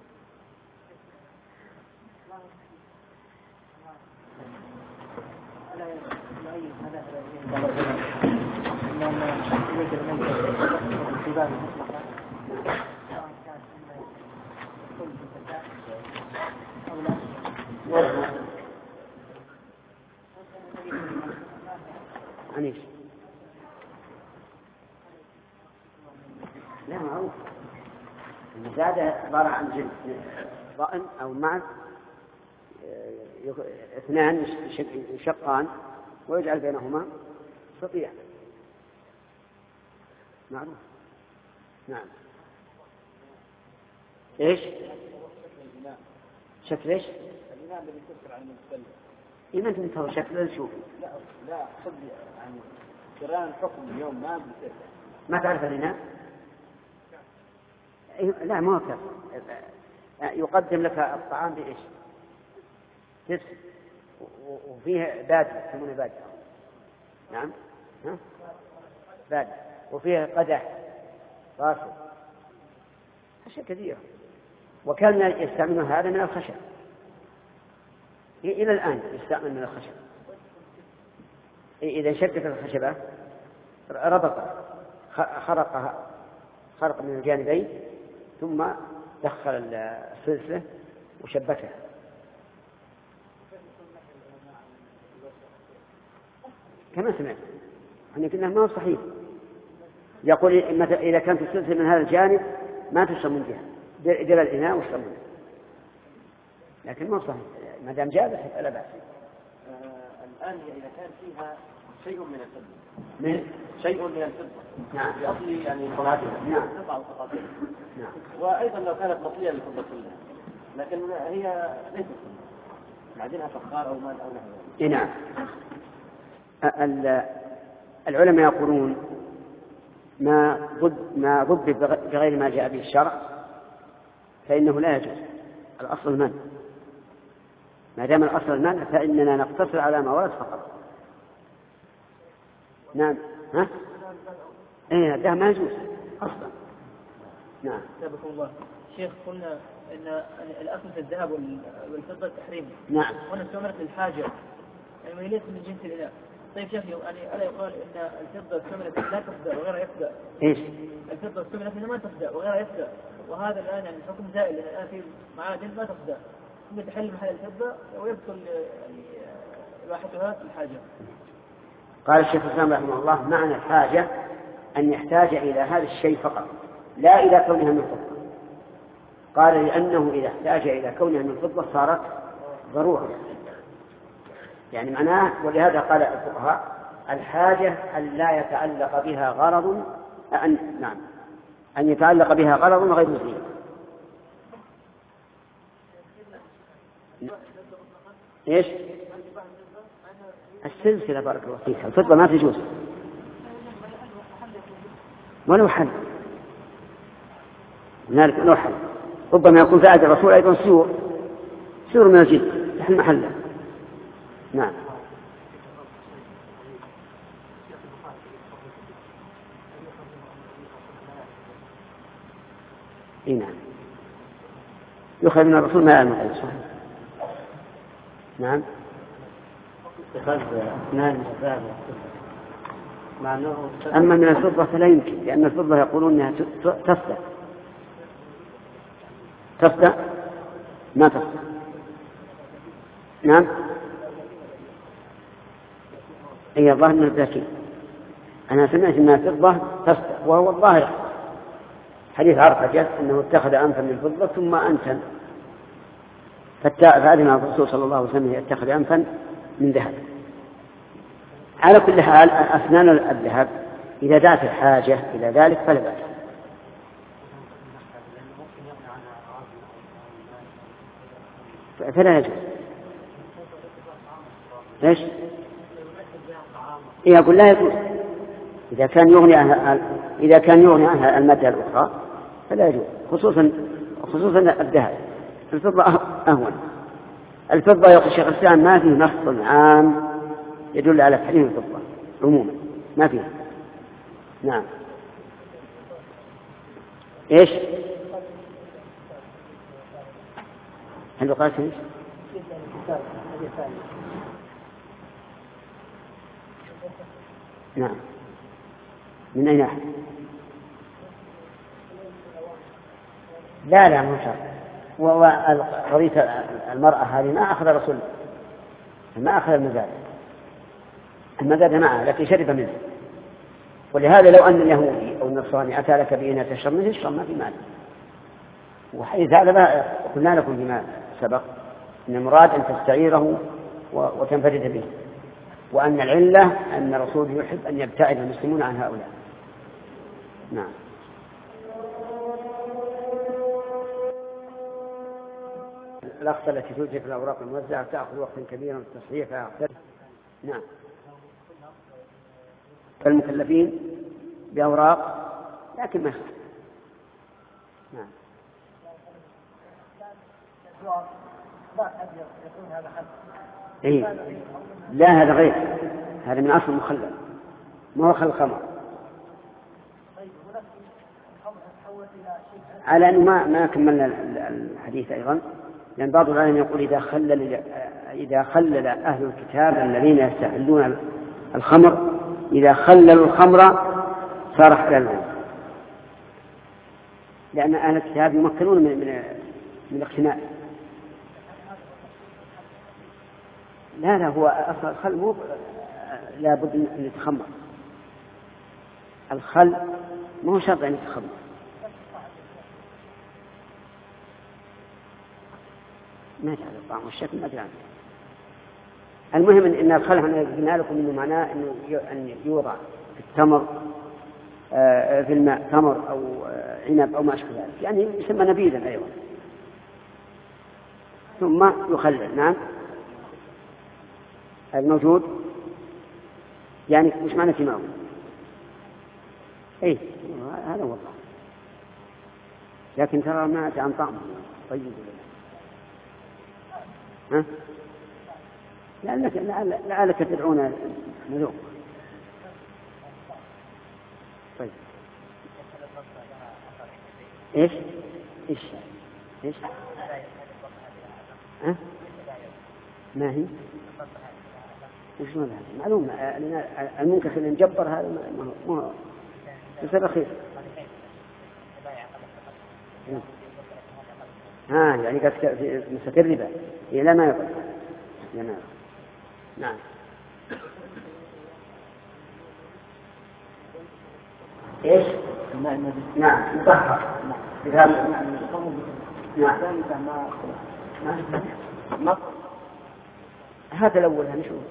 Speaker 2: عنيش لا معروف. المزادة عبارة عن جنس ضأن أو معز، اثنان يشقان ويجعل بينهما سطيع معروف. نعم. إيش؟ شكل إيش؟
Speaker 3: الإناء الذي تذكر عن المتكلم.
Speaker 2: إذا أنت منتظر شكل نشوف.
Speaker 3: لا أقصد يعني قرآن الحكم اليوم ما بيصير.
Speaker 2: ما تعرف الإناء؟ لا ما كان. يقدم لك الطعام بإيش؟ تبس وفيه بادي يسمونه بادي. نعم. ها؟ بادي وفيه قدح راسه أشياء كثيرة. وكان يستعملون هذا من الخشب إلى الآن يستعمل من الخشب. إذا شدت الخشبة ربطها خرق من الجانبين ثم دخل السلسلة وشبكها. كما سمعت أنه ما هو صحيح. يقول إذا كانت السلسلة من هذا الجانب ما تشرب من جهة دل الإناء واشرب منه، لكن ما هو صحيح. ما دام جاء فلا بأس.
Speaker 3: الآن إذا كان فيها شيء من الفضة
Speaker 2: شيء
Speaker 3: من الفضة
Speaker 2: نعم
Speaker 3: بأصل يعني صناعتها
Speaker 2: نعم
Speaker 3: تقع التفاصيل
Speaker 2: نعم.
Speaker 3: وأيضا لو كانت مطلية للفضة كلها لكن هي ليست معدنها فخار أو مال أو نحو.
Speaker 2: نعم. العلماء يقولون ما ضد بغير ما جاء به الشرع فإنه لا يجوز. الأصل المنع. ما دام الأصل المنع فإننا نقتصر على ما ورد فقط. نعم. ها؟ إيه ده ما يجوز أصلا. نعم.
Speaker 5: سبحان الله. شيخ قلنا إن الأصل في الذهب والفضة التحريم.
Speaker 2: نعم.
Speaker 5: وأنا استمرت للحاجة يعني ليس من جنس الإناء. طيب شيخ يعني ألا يقال إن الفضة استمرت لا تفدى وغيرها يفدى.
Speaker 2: إيش؟
Speaker 5: الفضة استمرت إنها ما تفدى وغيرها يفدى، وهذا الآن يعني الحكم زائل لأن الآن في معادن ما تفدى. ثم تحل محل الفضة ويبطل يعني إباحتها في الحاجة.
Speaker 2: قال الشيخ الإسلام رحمه الله معنى الحاجة أن يحتاج إلى هذا الشيء فقط لا إلى كونها من فضة. قال لأنه إذا احتاج إلى كونها من فضة صارت ضرورة يعني معناه. ولهذا قال الفقهاء الحاجة أن لا يتعلق بها غرض أن يتعلق بها غرض غير مزيد. إيش؟ السلسلة بارك الله فيك. الفضة ما تجوز ولو حل هنالك لو حل. ربما يكون في عهد الرسول أيضا سور من الجلد تحل محله. نعم. نعم. يخرج من الرسول ما يعلم غيره. نعم. أما من الفضة فلا يمكن لأن الفضة يقولون أنها تفدى ما تفدى. نعم. أي الظاهر من الذكي. أنا سمعت أنها فضة تفدى وهو الظاهر حديث عرفة أنه اتخذ أنفا من الفضة ثم أنتن فأذن الرسول صلى الله عليه وسلم يتخذ أنفا من ذهب. على كل حال أسنان الذهب إذا دعت الحاجة إلى ذلك فلا بأس. فلا يجوز. إيش؟ يقول لا يجوز. إذا كان يغني عنها المادة الأخرى فلا يجوز خصوصا الذهب. الفضة أهون. الفضة يقول الشيخ الإسلام ما فيه نص عام يدل على تحريم الفضة عموما ما فيه. نعم. إيش؟ هل قالت إيش؟ نعم. من أين أحد؟ لا مو شرط. وقضية المرأة هذه ما أخذ رسول ما أخذ المزاد معه لكن شرب منه. ولهذا لو أن اليهودي أو النصراني أتى لك بإناء تشرب منه اشرب ما في مال. وحيث هذا ما قلنا لكم بما سبق أن المراد أن تستعيره وتنفرد به وأن العلة أن الرسول يحب أن يبتعد المسلمون عن هؤلاء. نعم. الأخطاء التي توجد في الأوراق الموزعة تأخذ وقتا كبيرا في تصحيحها. نعم. المكلفين بأوراق لكن ما يخالف. نعم. إيه؟ لا هذا غير، هذا من أصل مخلل ما هو خل خمر. على أنه ما كملنا الحديث أيضا، لأن بعض العلماء يقول إذا خلل أهل الكتاب الذين يستحلون الخمر، إذا خللوا الخمر صار حلالا، لأن أهل الكتاب يمكنون من الاقتناء. لا هو أصل الخل مو لا بد أن يتخمر، الخل ما هو شرط أن يتخمر. ما تعرف الطعم والشكل ما تعرف. المهم أن الخل هنا قلنا لكم إنه معناه أن يوضع في التمر في الماء تمر أو عنب أو ما أشبه ذلك، يعني يسمى نبيذا أيضا ثم يخلل. نعم. الموجود يعني مش معنى كيماوي. إيه هذا هو، لكن ترى ما أتى عن طعمه طيب ها؟ لعلك تدعون نذوق. طيب إيش ها؟ ما هي وش هذا؟ معلوم المنكر اللي نجبر هذا ما هو يصير رخيص. يعني قد مستقر الربا إلى ما يقول. نعم. إيش؟ نعم مطهر. نعم. هذا الأول هنشوف.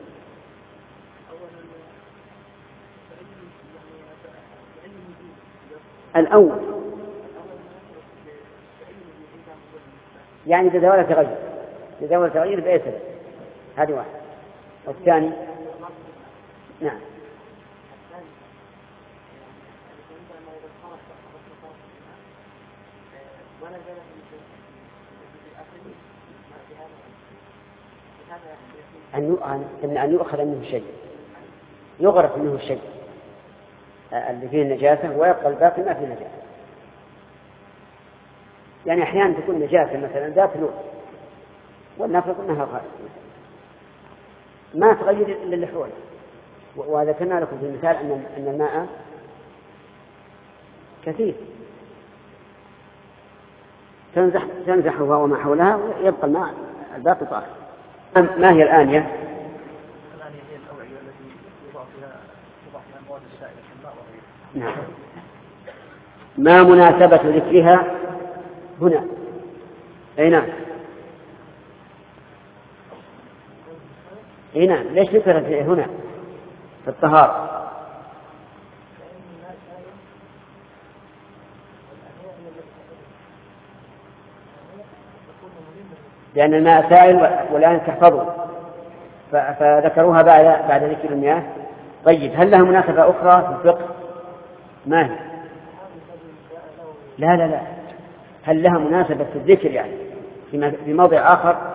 Speaker 2: الأول يعني تداول تغير بأي سبب، هذه واحد. والثاني نعم أن يؤخذ منه شيء، يغرف منه الشيء اللي فيه النجاسة ويبقى الباقي ما فيه نجاسة. يعني أحيانا تكون نجاسة مثلا ذات لون والنفرض أنها غائب ما تغير إلا اللي حوله. وذكرنا لكم في المثال أن الماء كثير تنزحها وما حولها ويبقى الماء الباقي طاهر. ما هي الآنية؟
Speaker 5: الآنية هي الأوعية التي يضع فيها المواد السائلة كالماء وغيرها.
Speaker 2: نعم. ما مناسبة ذكرها هنا؟ أي نعم. أي نعم. ليش ذكرت هنا في الطهارة؟ لأن الماء سائل والآن تحفظه فذكروها بعد ذكر المياه. طيب هل لها مناسبة أخرى في الفقه؟ ما هي؟ لا هل لها مناسبة في الذكر يعني في موضع آخر؟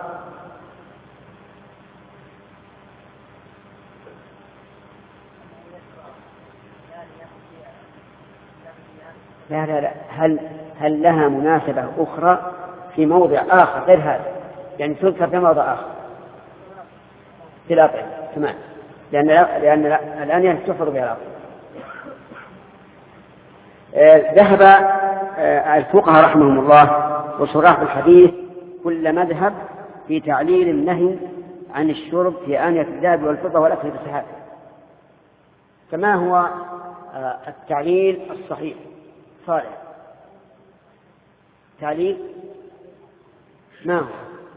Speaker 2: لا هل لها مناسبة أخرى في موضع آخر غير هذا؟ يعني تذكر في موضع آخر في الأطعمة تمام، لأن الآن تحفظ بها الأطعمة. ذهب الفقهاء رحمهم الله وشراح الحديث كل مذهب في تعليل النهي عن الشرب في آنية الذهب والفضة والأكل بالسحاب. كما هو التعليل الصحيح صالح؟ تعليل ما هو؟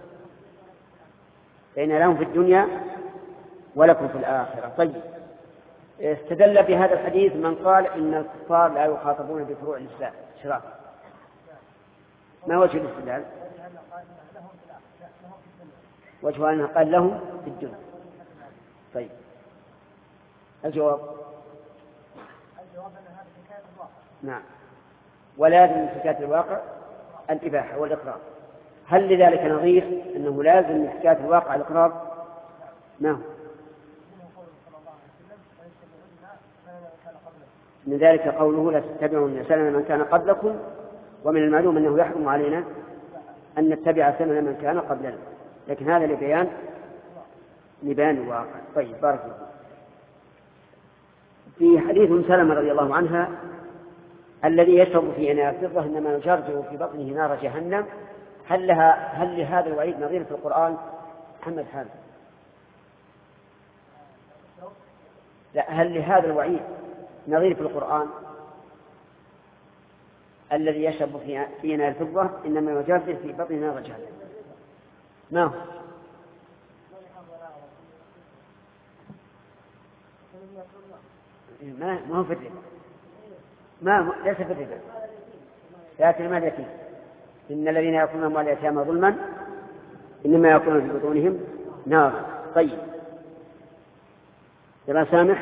Speaker 2: فإن لهم في الدنيا ولكم في الآخرة. طيب استدل بهذا الحديث من قال إن الكفار لا يخاطبون بفروع الإسلام شراف. ما وجه الاستدلال؟ وجه أنه قال لهم في الدنيا. طيب الجواب
Speaker 5: أن هذا حكاية الواقع.
Speaker 2: نعم، ولازم من حكاية الواقع الإباحة والإقرار. هل لذلك نظير أنه لازم من حكاية الواقع الإقرار؟ نعم. من ذلك قوله لا تتبعوا سنن من كان قبلكم، ومن المعلوم أنه يحرم علينا أن نتبع سنن من كان قبلنا، لكن هذا لبيان الواقع. طيب بارك الله. في حديث سلمة رضي الله عنها الذي يشرب في إناء الفضة إنما يجرجر في بطنه نار جهنم، هل لهذا الوعيد نظير في القرآن؟ محمد حامد. لا، هل لهذا الوعيد نظير في القرآن؟ الذي يشرب في إناء الفضة إنما يجرجر في بطنه نار جهنم، ما هو؟ ما هو في الربا، ليس في الربا، لكن المال اليتيم. إن الذين يأكلون أموال اليتامى ظلما إنما يأكلون في بطونهم نار. طيب يا سامح،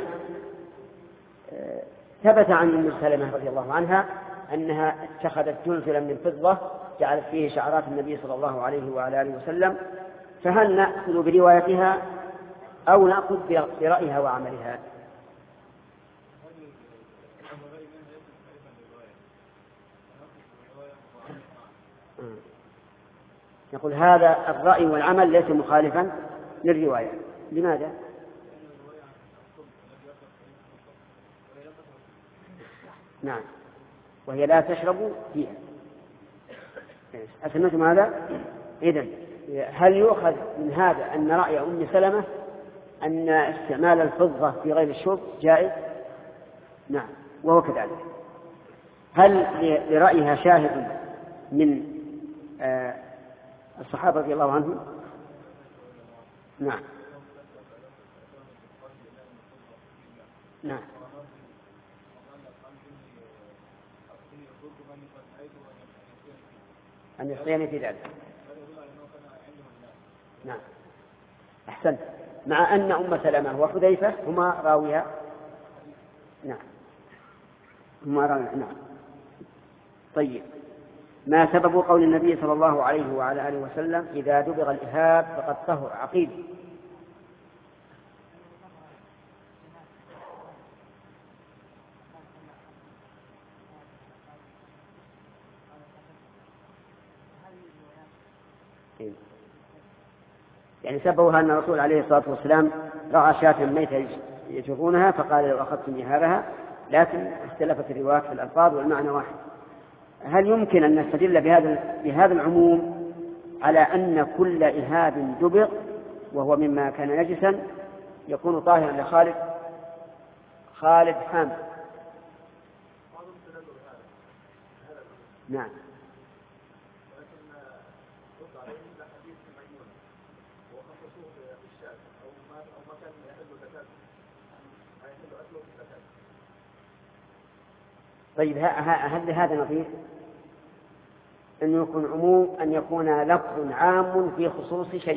Speaker 2: ثبت عن أم سلمة رضي الله عنها أنها اتخذت جلجلا من فضة جعلت فيه شعرات النبي صلى الله عليه وعلى آله وسلم، فهل نأخذ بروايتها أو نأخذ برأيها وعملها؟ يقول هذا الرأي والعمل ليس مخالفا للرواية. لماذا؟ نعم، وهي لا تشرب فيها. أسمعتم هذا؟ إذن هل يؤخذ من هذا أن رأي أم سلمة أن استعمال الفضة في غير الشرب جائز؟ نعم، وهو كذلك. هل لرأيها شاهد من الصحابة رضي الله عنهم؟ نعم نعم. أن يحصيني في ذلك. نعم أحسنت. مع أن أم سلمة وحذيفة هما راويها. نعم هما راويها. نعم. طيب ما سبب قول النبي صلى الله عليه وعلى آله وسلم إذا دبغ الإهاب فقد طهر؟ عقيد. يعني سببها أن الرسول عليه الصلاة والسلام رأى شاة ميتة يجرونها فقال لو أخذتم إهابها، لكن اختلفت الروايات في الألفاظ والمعنى واحد. هل يمكن أن نستدل بهذا العموم على أن كل إهاب دبغ وهو مما كان نجسا يكون طاهرا خالد حامد؟ نعم. طيب هل هذا نظير أن يكون عموم، أن يكون لفظ عام في خصوص شيء؟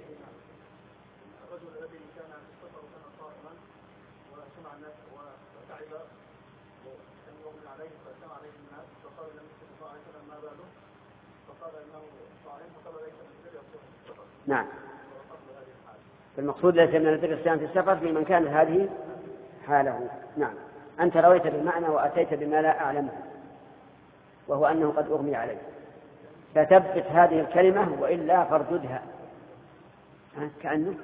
Speaker 5: الرجل الذي كان يستطر وكان صائما وسمع الناس وتعب أن يغمي عليه فسمع عليه الناس فقال لم يكن صائما فلما باله فقال إنه صائم فقال ليس من البر يصوم في السفر.
Speaker 2: نعم. المقصود ليس من البر الصيام في السفر في من كان هذه حاله. نعم. أنت رويت بالمعنى وأتيت بما لا أعلمه، وهو أنه قد أغمي عليه، فتثبت هذه الكلمة وإلا فارددها. كأنه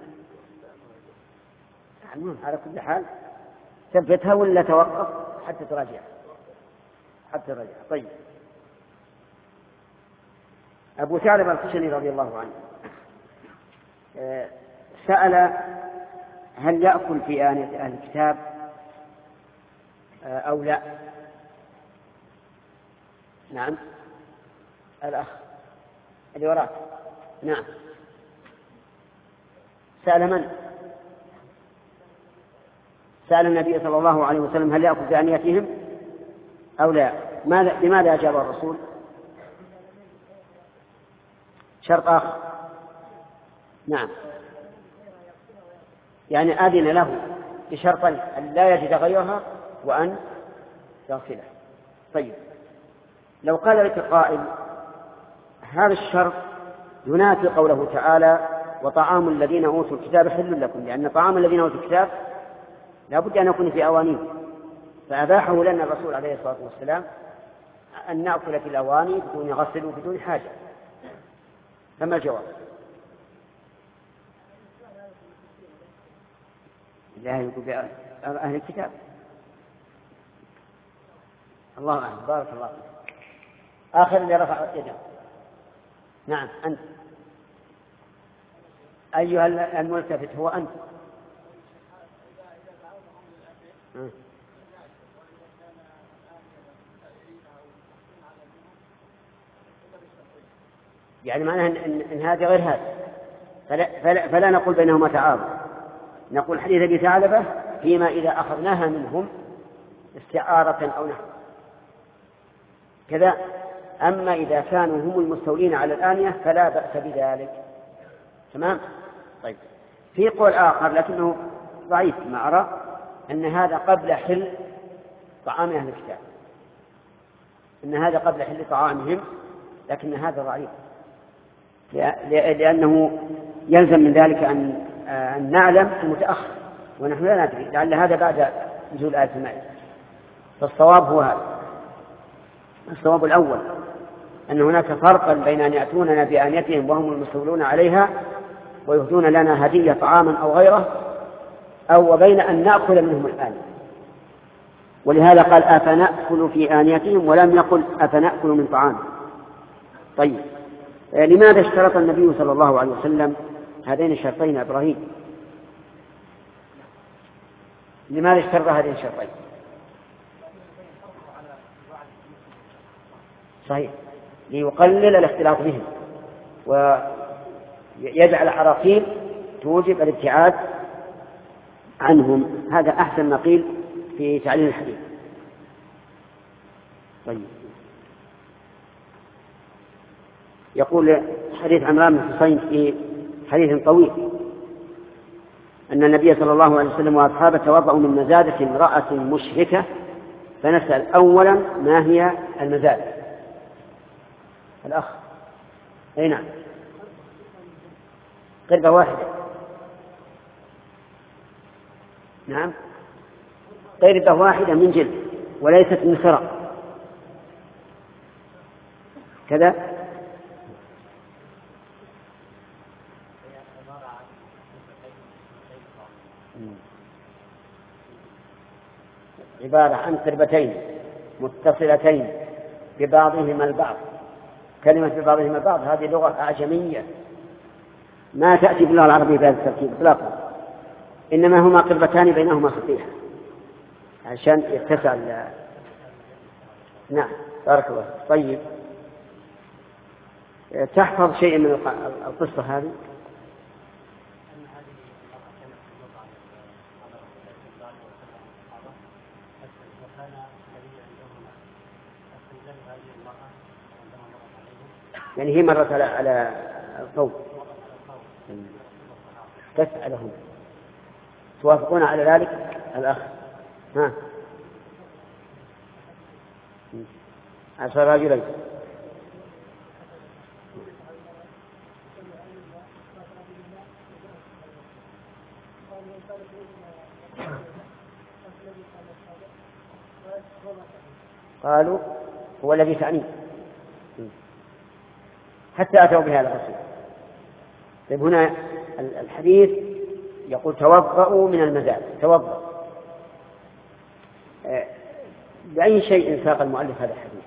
Speaker 2: على كل حال ثبتها ولا توقف حتى تراجع. طيب أبو ثعلبة الخشني رضي الله عنه سأل هل يأكل في آنية أهل الكتاب أو لا؟ نعم الأخ اللي وراك. نعم سأل من؟ سأل النبي صلى الله عليه وسلم هل يأكل في آنيتهم أو لا. لماذا أجاب الرسول؟ شرط آخر. نعم، يعني أذن له بشرطين: أن لا يجد غيرها وأن يغسله. طيب، لو قال لك قائل: هذا الشرط ينافي قوله تعالى: وطعام الذين أوتوا الكتاب حل لكم، لأن طعام الذين أوتوا الكتاب لا بد أن يكون في أوانيه، فأباحه لنا الرسول عليه الصلاة والسلام أن نأكل في الأواني بدون غسل وبدون حاجة. فما الجواب؟ لا يقول أهل الكتاب. الله أعلم. بارك الله فيك. آخر اللي رفع يده. نعم، أنت أيها الملتفت، هو أنت. يعني معناه إن هذا غير هذا، فلا نقول بينهما تعارض، نقول حديث أبي ثعلبة فيما إذا أخذناها منهم استعارة أو نحو كذا. أما إذا كانوا هم المستولين على الآنية فلا بأس بذلك. تمام. طيب، في قول آخر لكنه ضعيف ما أرى، أن هذا قبل حل طعام أهل الكتاب، أن هذا قبل حل طعامهم، لكن هذا ضعيف، لأنه يلزم من ذلك أن نعلم المتأخر، ونحن لا ندري، لعل هذا بعد نزول آية المائدة. فالصواب هو هذا. الصواب الأول أن هناك فرقا بين أن يأتوننا بآنيتهم وهم المستولون عليها ويهدون لنا هدية طعاما أو غيره، أو وبين أن نأكل منهم الآن. ولهذا قال: أفنأكل في آنيتهم، ولم يقل أفنأكل من طعام. طيب، لماذا اشترط النبي صلى الله عليه وسلم هذين الشرطين يا إبراهيم؟ لماذا اشترط هذين الشرطين؟ صحيح، ليقلل الاختلاط بهم ويجعل عراقيل توجب الابتعاد عنهم. هذا أحسن ما قيل في تعليل الحديث. طيب، يقول حديث عمران بن حصين في حديث طويل أن النبي صلى الله عليه وسلم وأصحابه توضأوا من مزادة امرأة مشركة، فنسأل أولا: ما هي المزادة؟ الأخ. أي نعم، قربة واحدة. نعم، قربة واحدة من جلد وليست من خرق كذا. عبارة عن قربتين متصلتين ببعضهما البعض. كلمة ببعضهما البعض هذه لغة أعجمية ما تأتي باللغة العربية بهذا التركيب إطلاقا، إنما هما قربتان بينهما خطيئة عشان يتسع. نعم، بارك الله. طيب، تحفظ شيء من القصة هذه؟ يعني هي مرت على الصوت. تسألهم. توافقون على ذلك الأخ؟ ها، 10 رجلين. قالوا هو الذي تعنيه، حتى أتوا بهذا الرسول. طيب، هنا الحديث يقول: توضأوا من المزاد. توضأ. بأي شيء ساق المؤلف هذا الحديث؟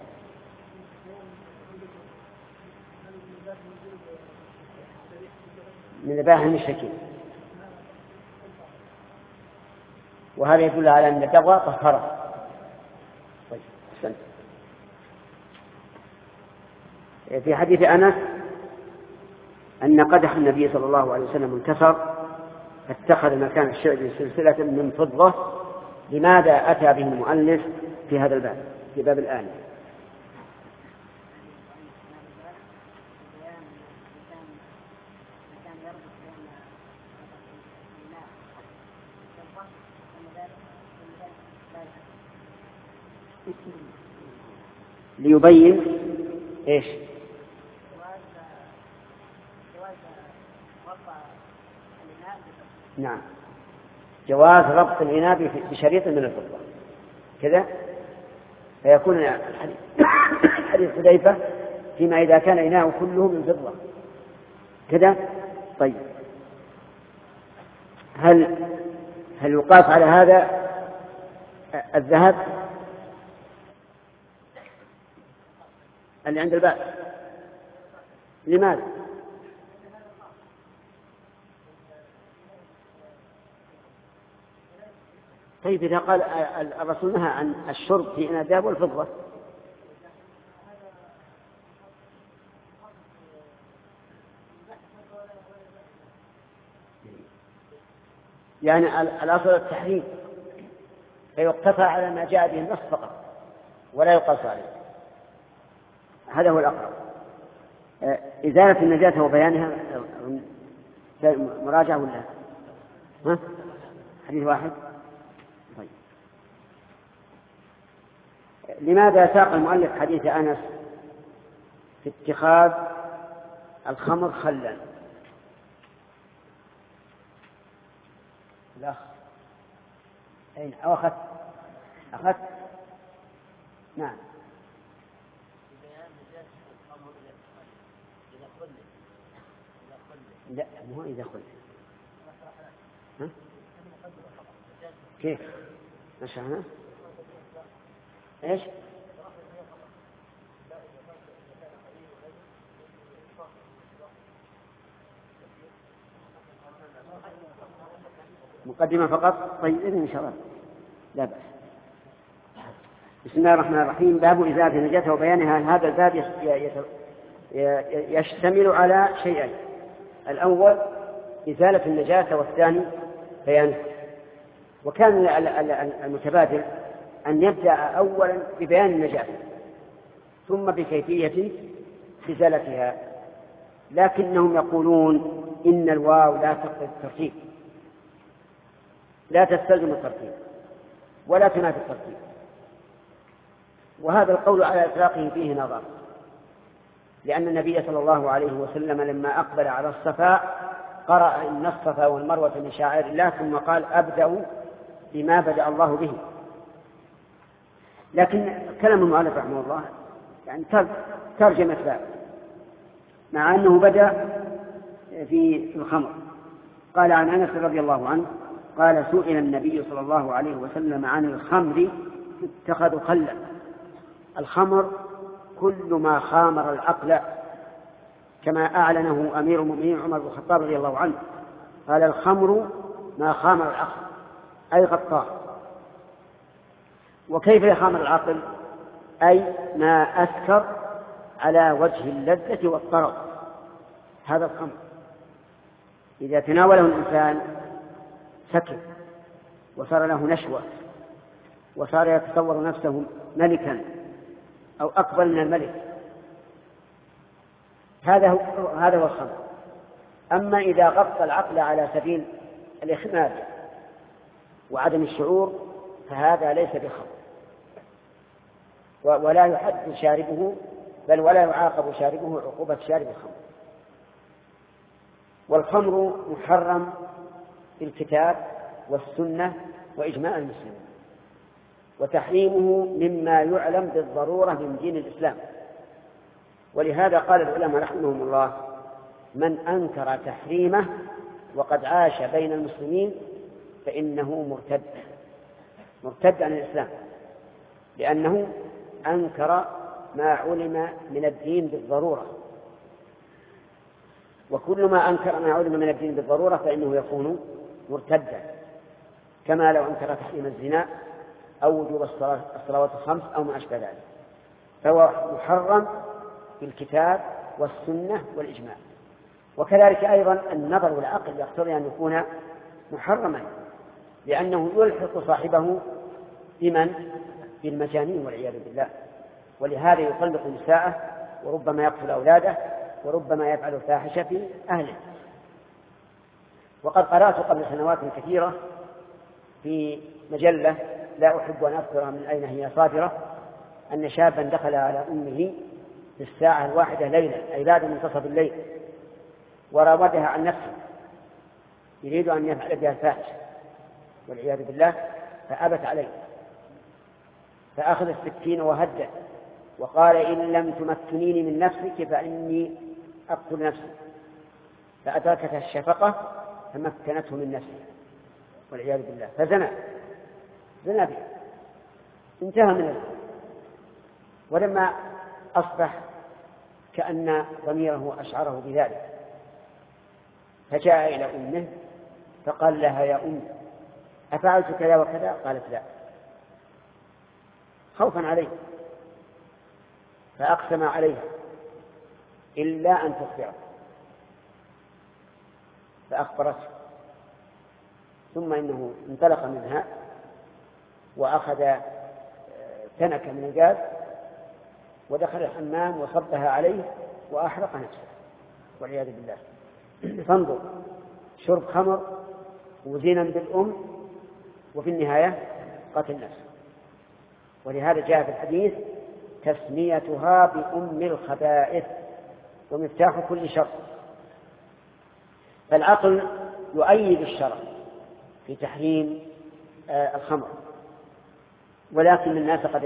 Speaker 2: من ذبائح المشركين، وهذا يدل على أن الدواء طهره. طيب، أحسنت. في حديث أنس أن قدح النبي صلى الله عليه وسلم انكسر فاتخذ مكان الشعب سلسلة من فضة. لماذا أتى به المؤلف في هذا الباب، في باب الآن؟ ليبين ايش؟ نعم، جواز ربط الإناء بشريط من الفضة كذا، فيكون حديث حذيفة فيما إذا كان إناء كله من فضة كذا. طيب، هل يقاس على هذا الذهب اللي عند الباب؟ لماذا؟ طيب، إذا قال الرسول نهى عن الشرب في إناء الذهب والفضة، يعني الأصل التحريم، فيقتصر على ما جاء به النص فقط ولا يقاس عليه. هذا هو الأقرب. إزالة النجاسة وبيانها مراجعة ولا ها؟ حديث واحد. طيب، لماذا ساق المؤلف حديث أنس في اتخاذ الخمر خلا؟ لا، أين أو أخذت؟ نعم. لا، مو إذا خلد. ها؟ كيف؟ نشرنا؟ إيش؟ مقدمة فقط. طيب، إذن إن شاء الله لا بأس. بسم الله الرحمن الرحيم. باب إزالة النجاسة وبيانها. هذا الباب يشتمل على شيئين: الأول إزالة النجاسة، والثاني بيانها. وكان المتبادل أن يبدأ أولا ببيان النجاسة ثم بكيفية إزالتها، لكنهم يقولون إن الواو لا تقتضي الترتيب، لا تستلزم الترتيب ولا تنافي الترتيب، وهذا القول على إطلاقه فيه نظر، لأن النبي صلى الله عليه وسلم لما أقبل على الصفا قرأ إن الصفا والمروة من شعائر الله، ثم قال: أبدأ بما بدأ الله به. لكن كلام المؤلف رحمه الله يعني ترجمة باب، مع أنه بدأ في الخمر. قال عن أنس رضي الله عنه قال: سئل النبي صلى الله عليه وسلم عن الخمر اتخذوا خلا. الخمر كل ما خامر العقل، كما أعلنه أمير المؤمنين عمر بن الخطاب رضي الله عنه، قال: الخمر ما خامر العقل، أي غطاه. وكيف يخامر العقل؟ أي ما أسكر على وجه اللذة والطرب، هذا الخمر. إذا تناوله الإنسان سكر وصار له نشوة وصار يتصور نفسه ملكا أو أكبر من الملك، هذا هو الخمر. أما إذا غطى العقل على سبيل الإخماد وعدم الشعور فهذا ليس بخمر، ولا يحد شاربه، بل ولا يعاقب شاربه عقوبة شارب الخمر. والخمر محرم في الكتاب والسنة وإجماع المسلمين، وتحريمه مما يعلم بالضرورة من دين الإسلام. ولهذا قال العلماء رحمهم الله: من أنكر تحريمه وقد عاش بين المسلمين فإنه مرتد عن الإسلام، لأنه أنكر ما علم من الدين بالضرورة، وكل ما أنكر ما علم من الدين بالضرورة فإنه يكون مرتدا، كما لو أنكر تحريم الزنا أو وجوب الصلوات الخمس أو ما أشبه ذلك، فهو محرم في الكتاب والسنة والإجماع. وكذلك أيضا النظر والعقل يقتضي أن يكون محرما، لأنه يلحق صاحبه بالمجانين والعياذ بالله. ولهذا يطلق نساءه، وربما يقتل أولاده، وربما يفعل الفاحشة في أهله. وقد قرأت قبل سنوات كثيرة في مجلة لا أحب أن أذكر من أين هي صادرة أن شابا دخل على أمه في الساعة 1 ليلا أي بعد منتصف الليل وراودها عن نفسه يريد أن يفعل بها الفاحشة والعياذ بالله فأبت عليه فأخذ السكين وهدأ وقال إن لم تمكنيني من نفسك فإني أقتل نفسي فأدركتها الشفقة فمكنته من نفسه والعياذ بالله فزنى بها انتهى من الزنا. ولما أصبح كأن ضميره أشعره بذلك فجاء إلى أمه فقال لها يا أم أفعلت كذا وكذا؟ قالت لا، خوفا عليه فأقسم عليها إلا أن تخبره فأخبرته ثم إنه انطلق منها وأخذ تنكة من الغاز ودخل الحمام وصبها عليه وأحرق نفسه والعياذ بالله. فانظر شرب خمر وزنا بالأم وفي النهاية قتل نفسه. ولهذا جاء في الحديث تسميتها بأم الخبائث ومفتاح كل شر. فالعقل يؤيد الشرع في تحريم الخمر، ولكن الناس قد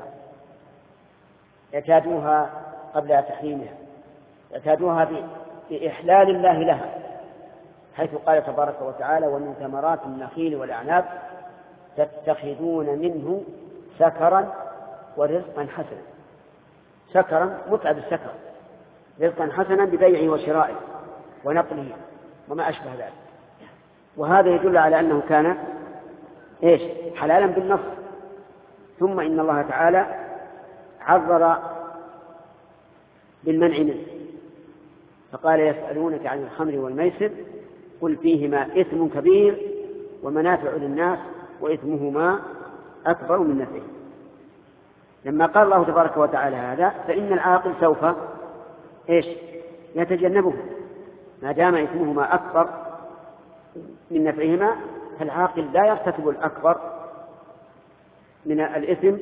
Speaker 2: يعتادوها قبل تحريمها، يعتادوها بإحلال الله لها، حيث قال تبارك وتعالى ومن ثمرات النخيل والأعناب تتخذون منه سكرا ورزقا حسنا. سكرا متعب السكر، رزقا حسنا ببيعه وشرائه ونقله وما أشبه ذلك. وهذا يدل على أنه كان حلالا بالنص. ثم إن الله تعالى عرر بالمنع منه فقال يسألونك عن الخمر والميسر قل فيهما إثم كبير ومنافع للناس وإثمهما أكبر من نفعه. لما قال الله تبارك وتعالى هذا فإن العاقل سوف يتجنبه ما دام إثمهما أكبر من نفعهما. فالعاقل لا يرتكب الأكبر من الإثم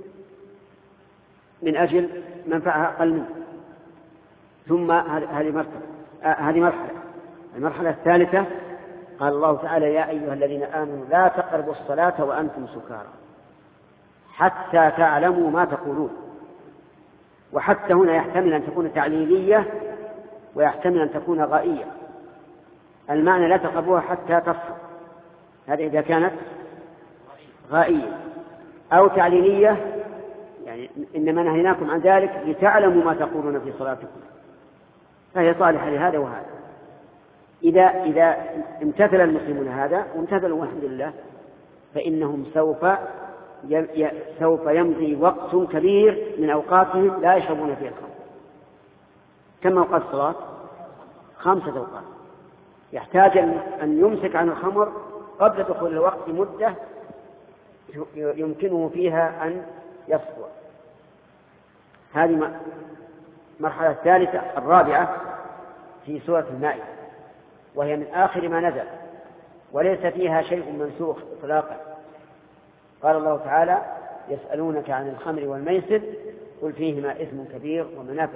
Speaker 2: من أجل منفعها أقل منه. ثم هذه مرحلة. المرحلة الثالثة قال الله تعالى يا أيها الذين آمنوا لا تقربوا الصلاة وأنتم سكارى حتى تعلموا ما تقولون. وحتى هنا يحتمل أن تكون تعليلية ويحتمل أن تكون غائية. المعنى لا تقربوها حتى تصفوا، هذا إذا كانت غائية، أو تعليلية يعني إنما نهيناكم عن ذلك لتعلموا ما تقولون في صلاتكم، فهي صالحة لهذا وهذا. إذا امتثل المسلمون هذا وامتثلوا والحمد لله فإنهم سوف يمضي وقت كبير من أوقاتهم لا يشربون فيه الخمر. كم أوقات الصلاة؟ 5 أوقات. يحتاج أن يمسك عن الخمر قبل دخول الوقت مدة يمكنه فيها أن يصفو. هذه المرحلة الثالثة الرابعة في سورة المائدة، وهي من آخر ما نزل وليس فيها شيء منسوخ إطلاقا. قال الله تعالى يسألونك عن الخمر والميسر قل فيهما إثم كبير ومنافع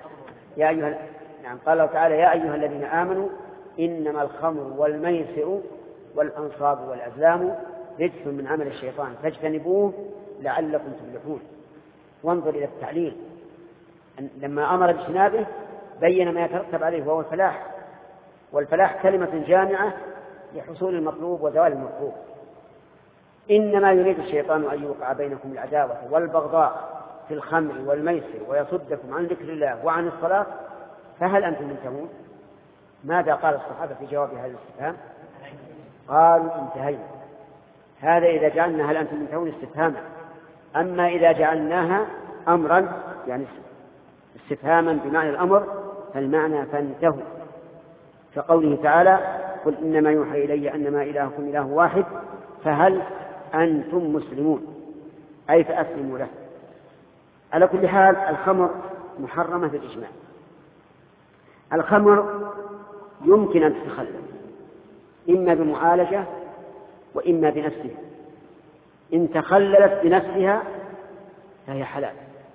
Speaker 2: قال الله تعالى يا أيها الذين آمنوا إنما الخمر والميسر والأنصاب والأزلام رجس من عمل الشيطان فاجتنبوه لعلكم تفلحون. وانظر إلى التعليل لما أمر باجتنابه بين ما يترتب عليه وهو الفلاح، والفلاح كلمة جامعة لحصول المطلوب وزوال المطلوب. إنما يريد الشيطان أن يوقع بينكم العداوة والبغضاء في الخمر والميسر ويصدكم عن ذكر الله وعن الصلاة فهل أنتم منتهون؟ ماذا قال الصحابة في جواب هذا الاستفهام؟ قالوا انتهينا. هذا إذا جعلنا هل أنتم منتهون استفهاما. أما إذا جعلناها أمرا يعني استفهاما بمعنى الأمر فالمعنى فانتهوا، كقوله تعالى قل إنما يوحى إلي أنما إلهكم إله واحد فهل أنتم مسلمون أي فأسلموا له. على كل حال الخمر محرمة بالإجماع. الخمر يمكن أن تتخلف إما بمعالجة وإما بنفسها. إن تخللت بنفسها فهي حلال،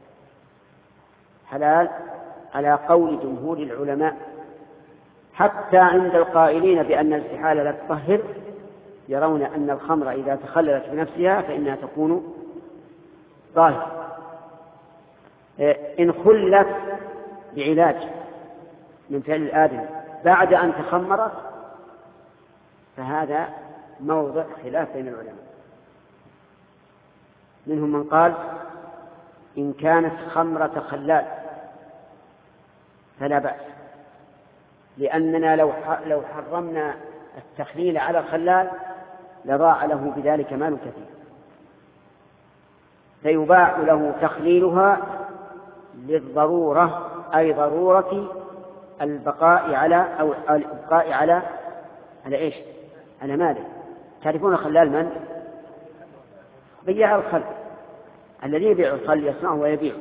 Speaker 2: حلال على قول جمهور العلماء، حتى عند القائلين بأن الاستحالة لا تطهر يرون أن الخمر إذا تخللت بنفسها فإنها تكون طاهرة. إن خلت بعلاج من فعل الآدم بعد أن تخمرت فهذا موضع خلاف بين العلماء. منهم من قال إن كانت خمرة خلال فلا بأس، لأننا لو حرمنا التخليل على الخلال لضاع له بذلك مال كثير، فيباع له تخليلها للضرورة، أي ضرورة البقاء على إيش؟ على ماله. تعرفون الخلال من؟ بياع الخل، الذي يبيع الخل يصنعه ويبيعه.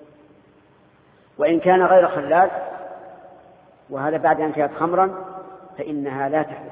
Speaker 2: وإن كان غير خلال وهذا بعد أن كانت خمرا فإنها لا تحل.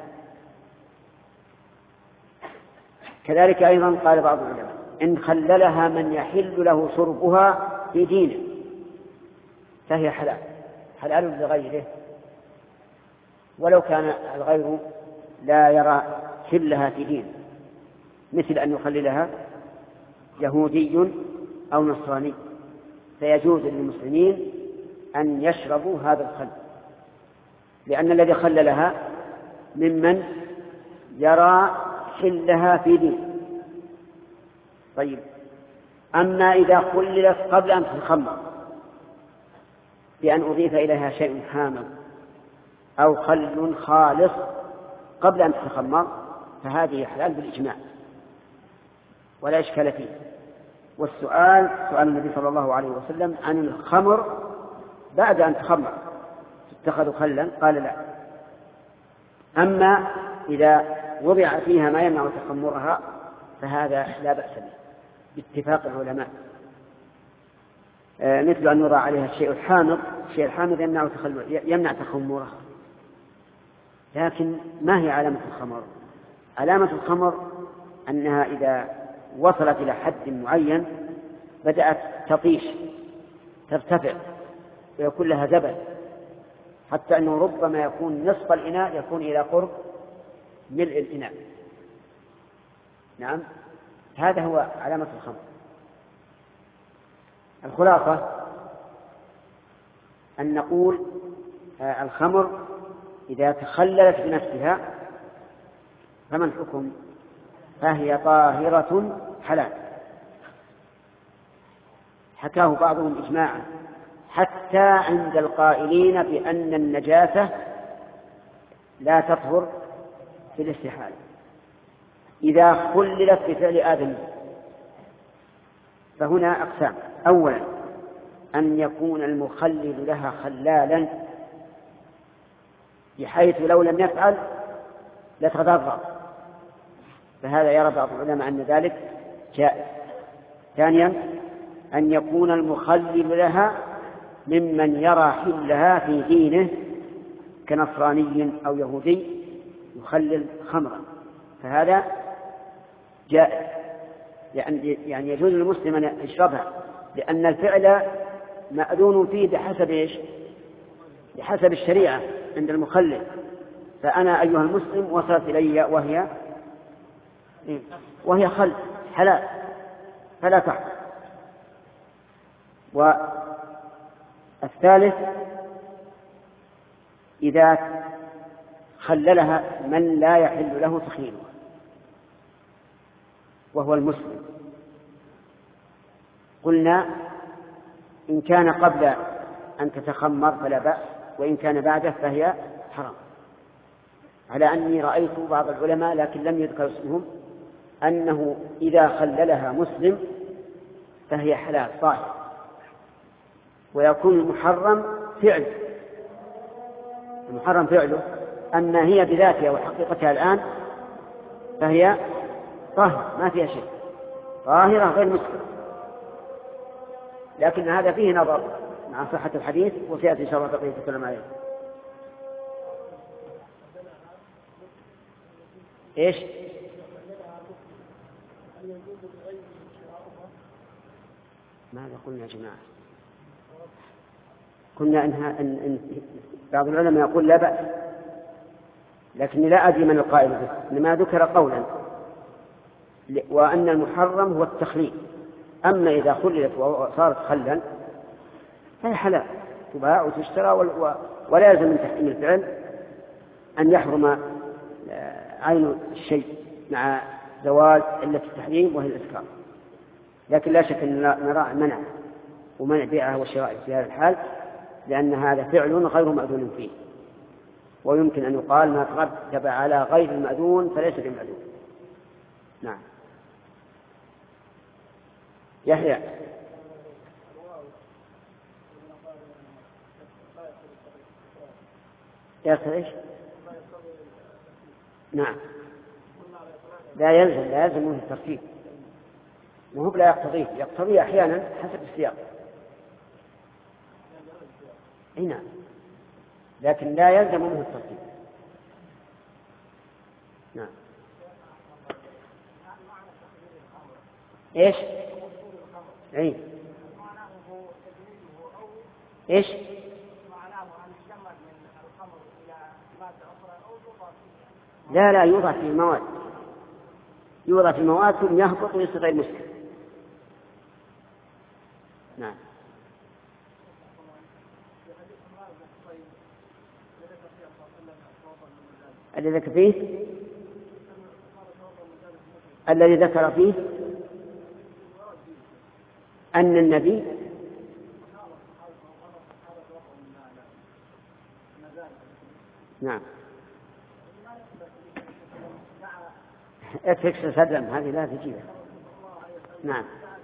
Speaker 2: كذلك أيضا قال بعض العلماء إن خللها من يحل له شربها في دينه فهي حلال، حلال لغيره، ولو كان الغير لا يرى حلها في دينه، مثل أن يخللها يهودي أو نصراني، فيجوز للمسلمين أن يشربوا هذا الخل، لأن الذي خللها ممن يرى حلها في دينه. طيب، أما إذا خللت قبل أن تتخمر بأن أضيف إليها شيء حامض أو خل خالص قبل أن تتخمر فهذه حلال بالإجماع ولا إشكال فيه. والسؤال سؤال النبي صلى الله عليه وسلم عن الخمر بعد أن تخمر تتخذ خلا، قال لا. أما إذا وضع فيها ما يمنع تخمرها فهذا لا بأس به باتفاق العلماء، مثل أن يوضع عليها الشيء الحامض، الشيء الحامض يمنع تخمرها. لكن ما هي علامة الخمر؟ علامة الخمر أنها إذا وصلت إلى حد معين بدأت تطيش ترتفع ويكون لها زبد، حتى أنه ربما يكون نصف الإناء يكون إلى قرب ملء الإناء. نعم، هذا هو علامة الخمر. الخلاصة أن نقول الخمر إذا تخللت بنفسها فما الحكم؟ فهي طاهرة حلال. حكاه بعضهم إجماعا حتى عند القائلين بأن النجاسة لا تطهر في الاستحالة إذا خللت بفعل آدم. فهنا أقسام: أولا أن يكون المخلل لها خلالا بحيث لو لم يفعل لتضرر، فهذا يرى بعض العلماء أن ذلك جائز. ثانيا أن يكون المخلل لها ممن يرى حلها في دينه كنصراني أو يهودي يخلل خمرا، فهذا جائز، يعني يجوز للمسلم أن يشربها، لأن الفعل مأذون فيه بحسب إيش؟ بحسب الشريعة عند المخلل. فأنا أيها المسلم وصلت إلي وهي خل حلال فلا تحرم. والثالث إذا خللها من لا يحل له تخليلها وهو المسلم، قلنا إن كان قبل أن تتخمر فلا بأس، وإن كان بعده فهي حرام. على أني رأيت بعض العلماء لكن لم يذكر اسمهم أنه إذا خللها مسلم فهي حلال طاهر، ويكون المحرم فعله أن هي بذاتها وحقيقتها الآن فهي طاهرة ما فيها شيء، طاهرة غير مسلم. لكن هذا فيه نظر مع صحة الحديث، وسيأتي إن شاء الله بقية الكلام عليه. إيش؟ ماذا قلنا يا جماعة؟ قلنا إن بعض العلماء يقول لا بأس، لكني لا أدري من القائل به، لما ذكر قولا وأن المحرم هو التخليل، أما إذا خللت وصارت خلا فهي حلال تباع وتشترى، ولا يلزم من تحريم الفعل أن يحرم عين الشيء مع زوال علة التحريم وهي الإسكار. لكن لا شك أن نرى منع ومنع بيعها وشرائها في هذا الحال، لأن هذا فعل غير مأذون فيه، ويمكن أن يقال ما ترتب على غير المأذون فليس بمأذون. نعم. يحيى. يصل إيش؟ نعم. لا يلزم منه الترتيب، وهو لا يقتضيه أحيانا حسب السياق. نعم، لكن لا يلزم منه الترتيب. نعم. إيش؟ إيه؟ إيش؟ لا يوضع في مواد، ثم يهبط ويصير غير مسكر. نعم. الذي ذكر فيه أن النبي نعم اتفكس سدم هذه لا تجيبها. نعم.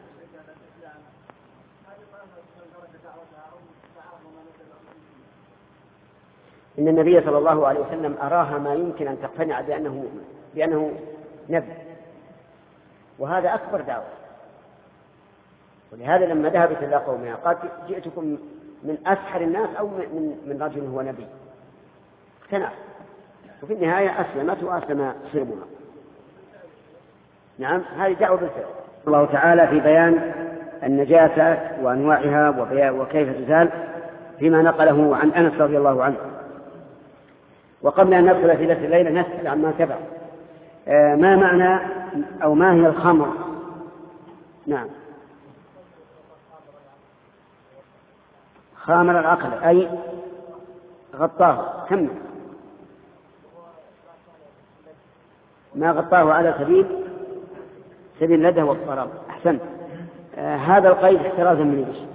Speaker 2: إن النبي صلى الله عليه وسلم أراها ما يمكن أن تقتنع بأنه نبي، وهذا أكبر دعوة. ولهذا لما ذهبت إلى قومها قالت جئتكم من أسحر الناس أو من رجل هو نبي، اقتنع، وفي النهاية أسلمت وأسلم صرمها. نعم، هذه دعوة بالفعل. الله تعالى في بيان النجاسة وأنواعها وكيف تزال فيما نقله عن أنس رضي الله عنه. وقبل أن ندخل في درس الليلة نسأل عما تبع، ما معنى أو ما هي الخمر؟ نعم. خامر العقل أي غطاه، كمل ما غطاه على سبيل اللدى والطرب. أحسنت. هذا القيد احترازا من ايش؟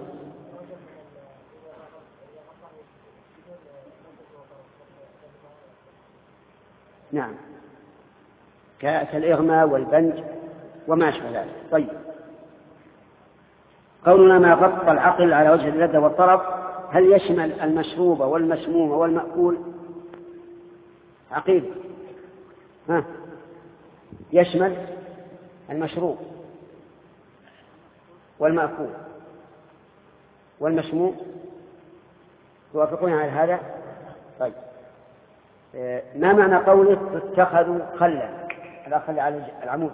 Speaker 2: نعم، كالإغماء والبنج وما أشبه ذلك. طيب، قولنا ما غطى العقل على وجه اللذة والطرب هل يشمل المشروب والمسموم والمأكول؟ عقيل، يشمل المشروب والمأكول والمسموم، توافقون على هذا؟ طيب، ما معنى قوله اتخذوا خلا على العمود؟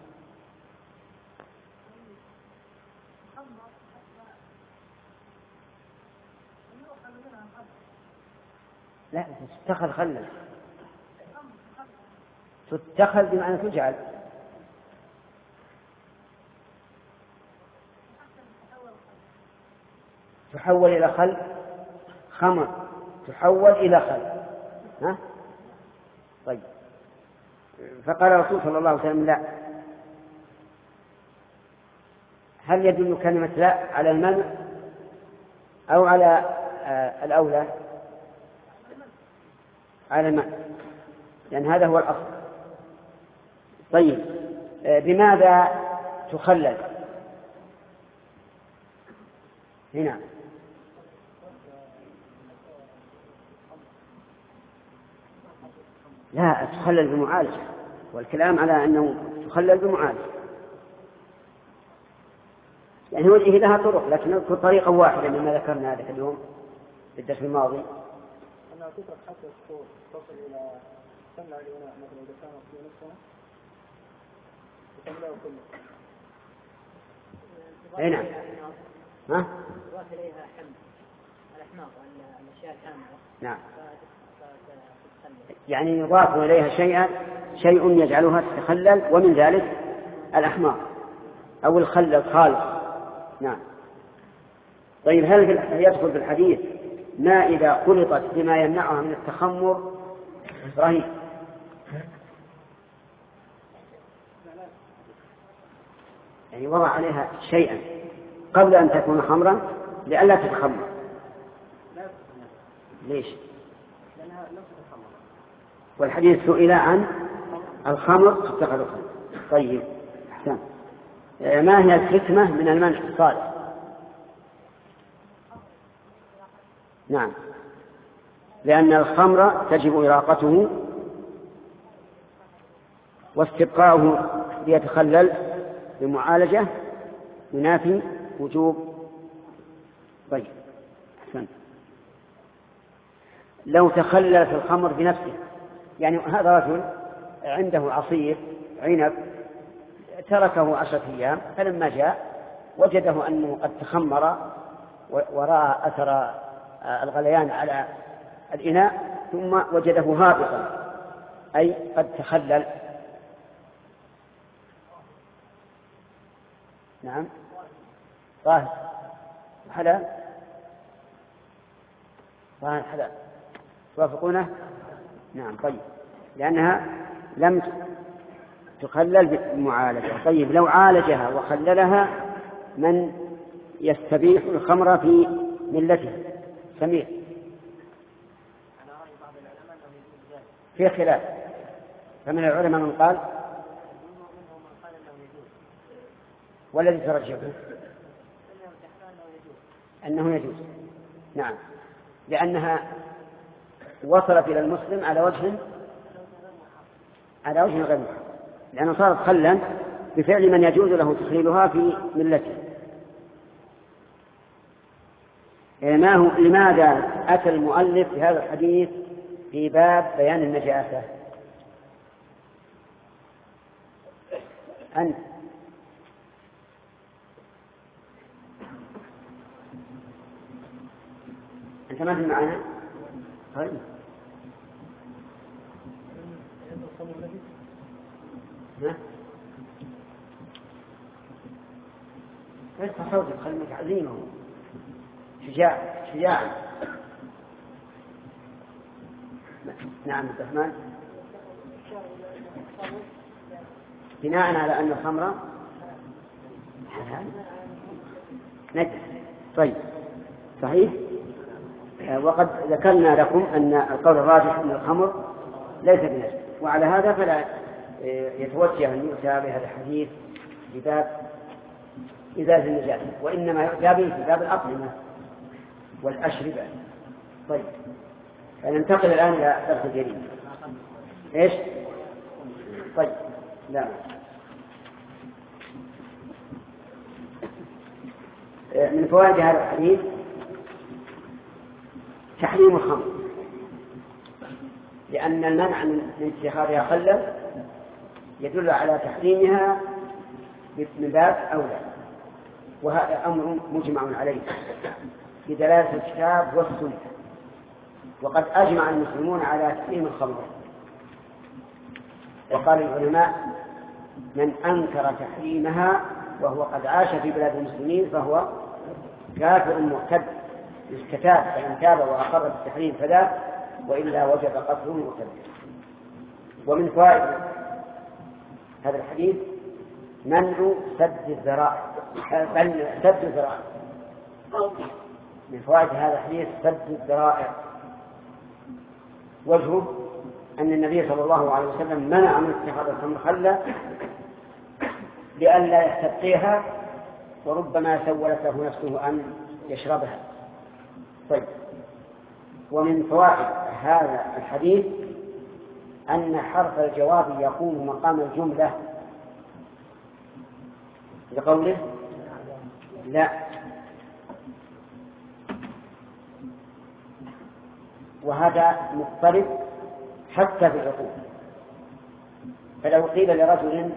Speaker 2: لا، تتخذ خلا، تتخذ بمعنى تجعل. تحول إلى خل، خمر تحول إلى خل. طيب، فقال الرسول صلى الله عليه وسلم لا. هل يدل كلمة لا على المنع أو على الأولى؟ على المنع، لأن هذا هو الأصل. طيب، بماذا تخلل هنا؟ لا، تخلل بمعالجة، والكلام على أنه تخلل بمعالجة، يعني وجهه لها طرق، لكن نذكر طريقة واحدة مما ذكرنا هذا اليوم في الدرس الماضي.
Speaker 5: أنها تترك حتى تصل إلى يصلى عليه مثلا إذا كان في نفسه يصلى كله.
Speaker 2: نعم. ها؟
Speaker 6: يضاف إليها حمد الأحماق الأشياء كاملة.
Speaker 2: نعم. يعني يضاف إليها شيء يجعلها تتخلل، ومن ذلك الأحماق أو الخل الخالص. نعم. طيب هل يدخل في الحديث ما إذا خلطت بما يمنعها من التخمر رهيب؟ يعني وضع عليها شيئا قبل أن تكون خمرا لئلا تتخمر. ليش؟ والحديث سئل عن الخمر تتخذ خمر. طيب أحسن. ما هي الحكمة من المنع الصالح؟ نعم، لأن الخمر تجب إراقته واستبقاؤه ليتخلل بمعالجة ينافي وجوب. طيب أحسن. لو تخللت الخمر بنفسه، يعني هذا رجل عنده عصير عنب تركه 10 أيام، فلما جاء وجده أنه قد تخمر ورأى أثر الغليان على الإناء، ثم وجده هابطا أي قد تخلل. نعم طاهر حلال، طاهر حلال، توافقونه؟ نعم. طيب لأنها لم تخلل بالمعالجة. طيب لو عالجها وخللها من يستبيح الخمر في ملته؟ سمير. في خلاف، فمن العلماء من قال والذي ترجحه أنه يجوز. نعم، لأنها وصلت إلى المسلم على وجه غير محرم، لأنه صارت خلا بفعل من يجوز له تخليلها في ملته. لماذا أتى المؤلف في هذا الحديث في باب بيان النجاسة؟ أنت ما في معنا؟ طيب اسمع صوتك، خليك عزيمه شجاع. نعم عبد الرحمن. بناء على أن الخمر حلال نجس. طيب صحيح. وقد ذكرنا لكم أن القول الراجح أن الخمر ليس بنجس، وعلى هذا فلا يتوجه أن يؤتى بهذا الحديث في باب إزالة النجاسة، وإنما يؤتى به في باب الأطعمة والأشربة. طيب فننتقل الآن إلى درس جديد. إيش؟ طيب لا من فوائد هذا الحديث تحريم الخمر، لأن المنع من اتخاذها خلا يدل على تحريمها من باب أولى، وهذا أمر مجمع عليه بدلالة الكتاب والسنة، وقد أجمع المسلمون على تحريم الخمر. وقال العلماء من أنكر تحريمها وهو قد عاش في بلاد المسلمين فهو كافر مرتد يستتاب، فإن تاب وأقر بالتحريم فذاك، وإلا وجب قتله مرتد. ومن فوائد هذا الحديث منع سد الذرائع. من فوائد هذا الحديث سد الذرائع. وجهه أن النبي صلى الله عليه وسلم منع من اتخاذ الخمر خلا لئلا يستبقيها، وربما سولت له نفسه أن يشربها. طيب ومن فوائد هذا الحديث أن حرف الجواب يقوم مقام الجملة لقوله لا، وهذا مضطرب حتى في العقول. فلو قيل لرجل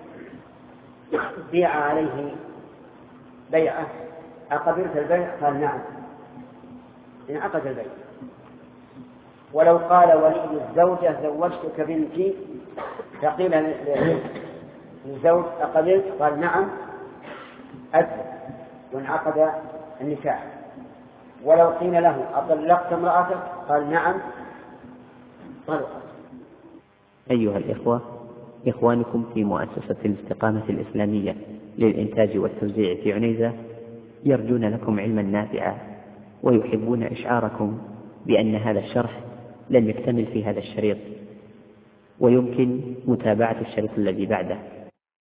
Speaker 2: بيع عليه بيعة أقبلت البيع؟ قال نعم، انعقد البيع. ولو قال ولي الزوجة زوجتك بنتي فقيل للزوج أقبلت؟ قال نعم، أثبت وانعقد النكاح. ولو قيل له أطلقت امرأتك؟ قال نعم، طلقت.
Speaker 1: أيها الإخوة، إخوانكم في مؤسسة الاستقامة الإسلامية للإنتاج والتوزيع في عنيزة يرجون لكم علما نافعا، ويحبون إشعاركم بأن هذا الشرح لم يكتمل في هذا الشريط، ويمكن متابعة الشريط الذي بعده.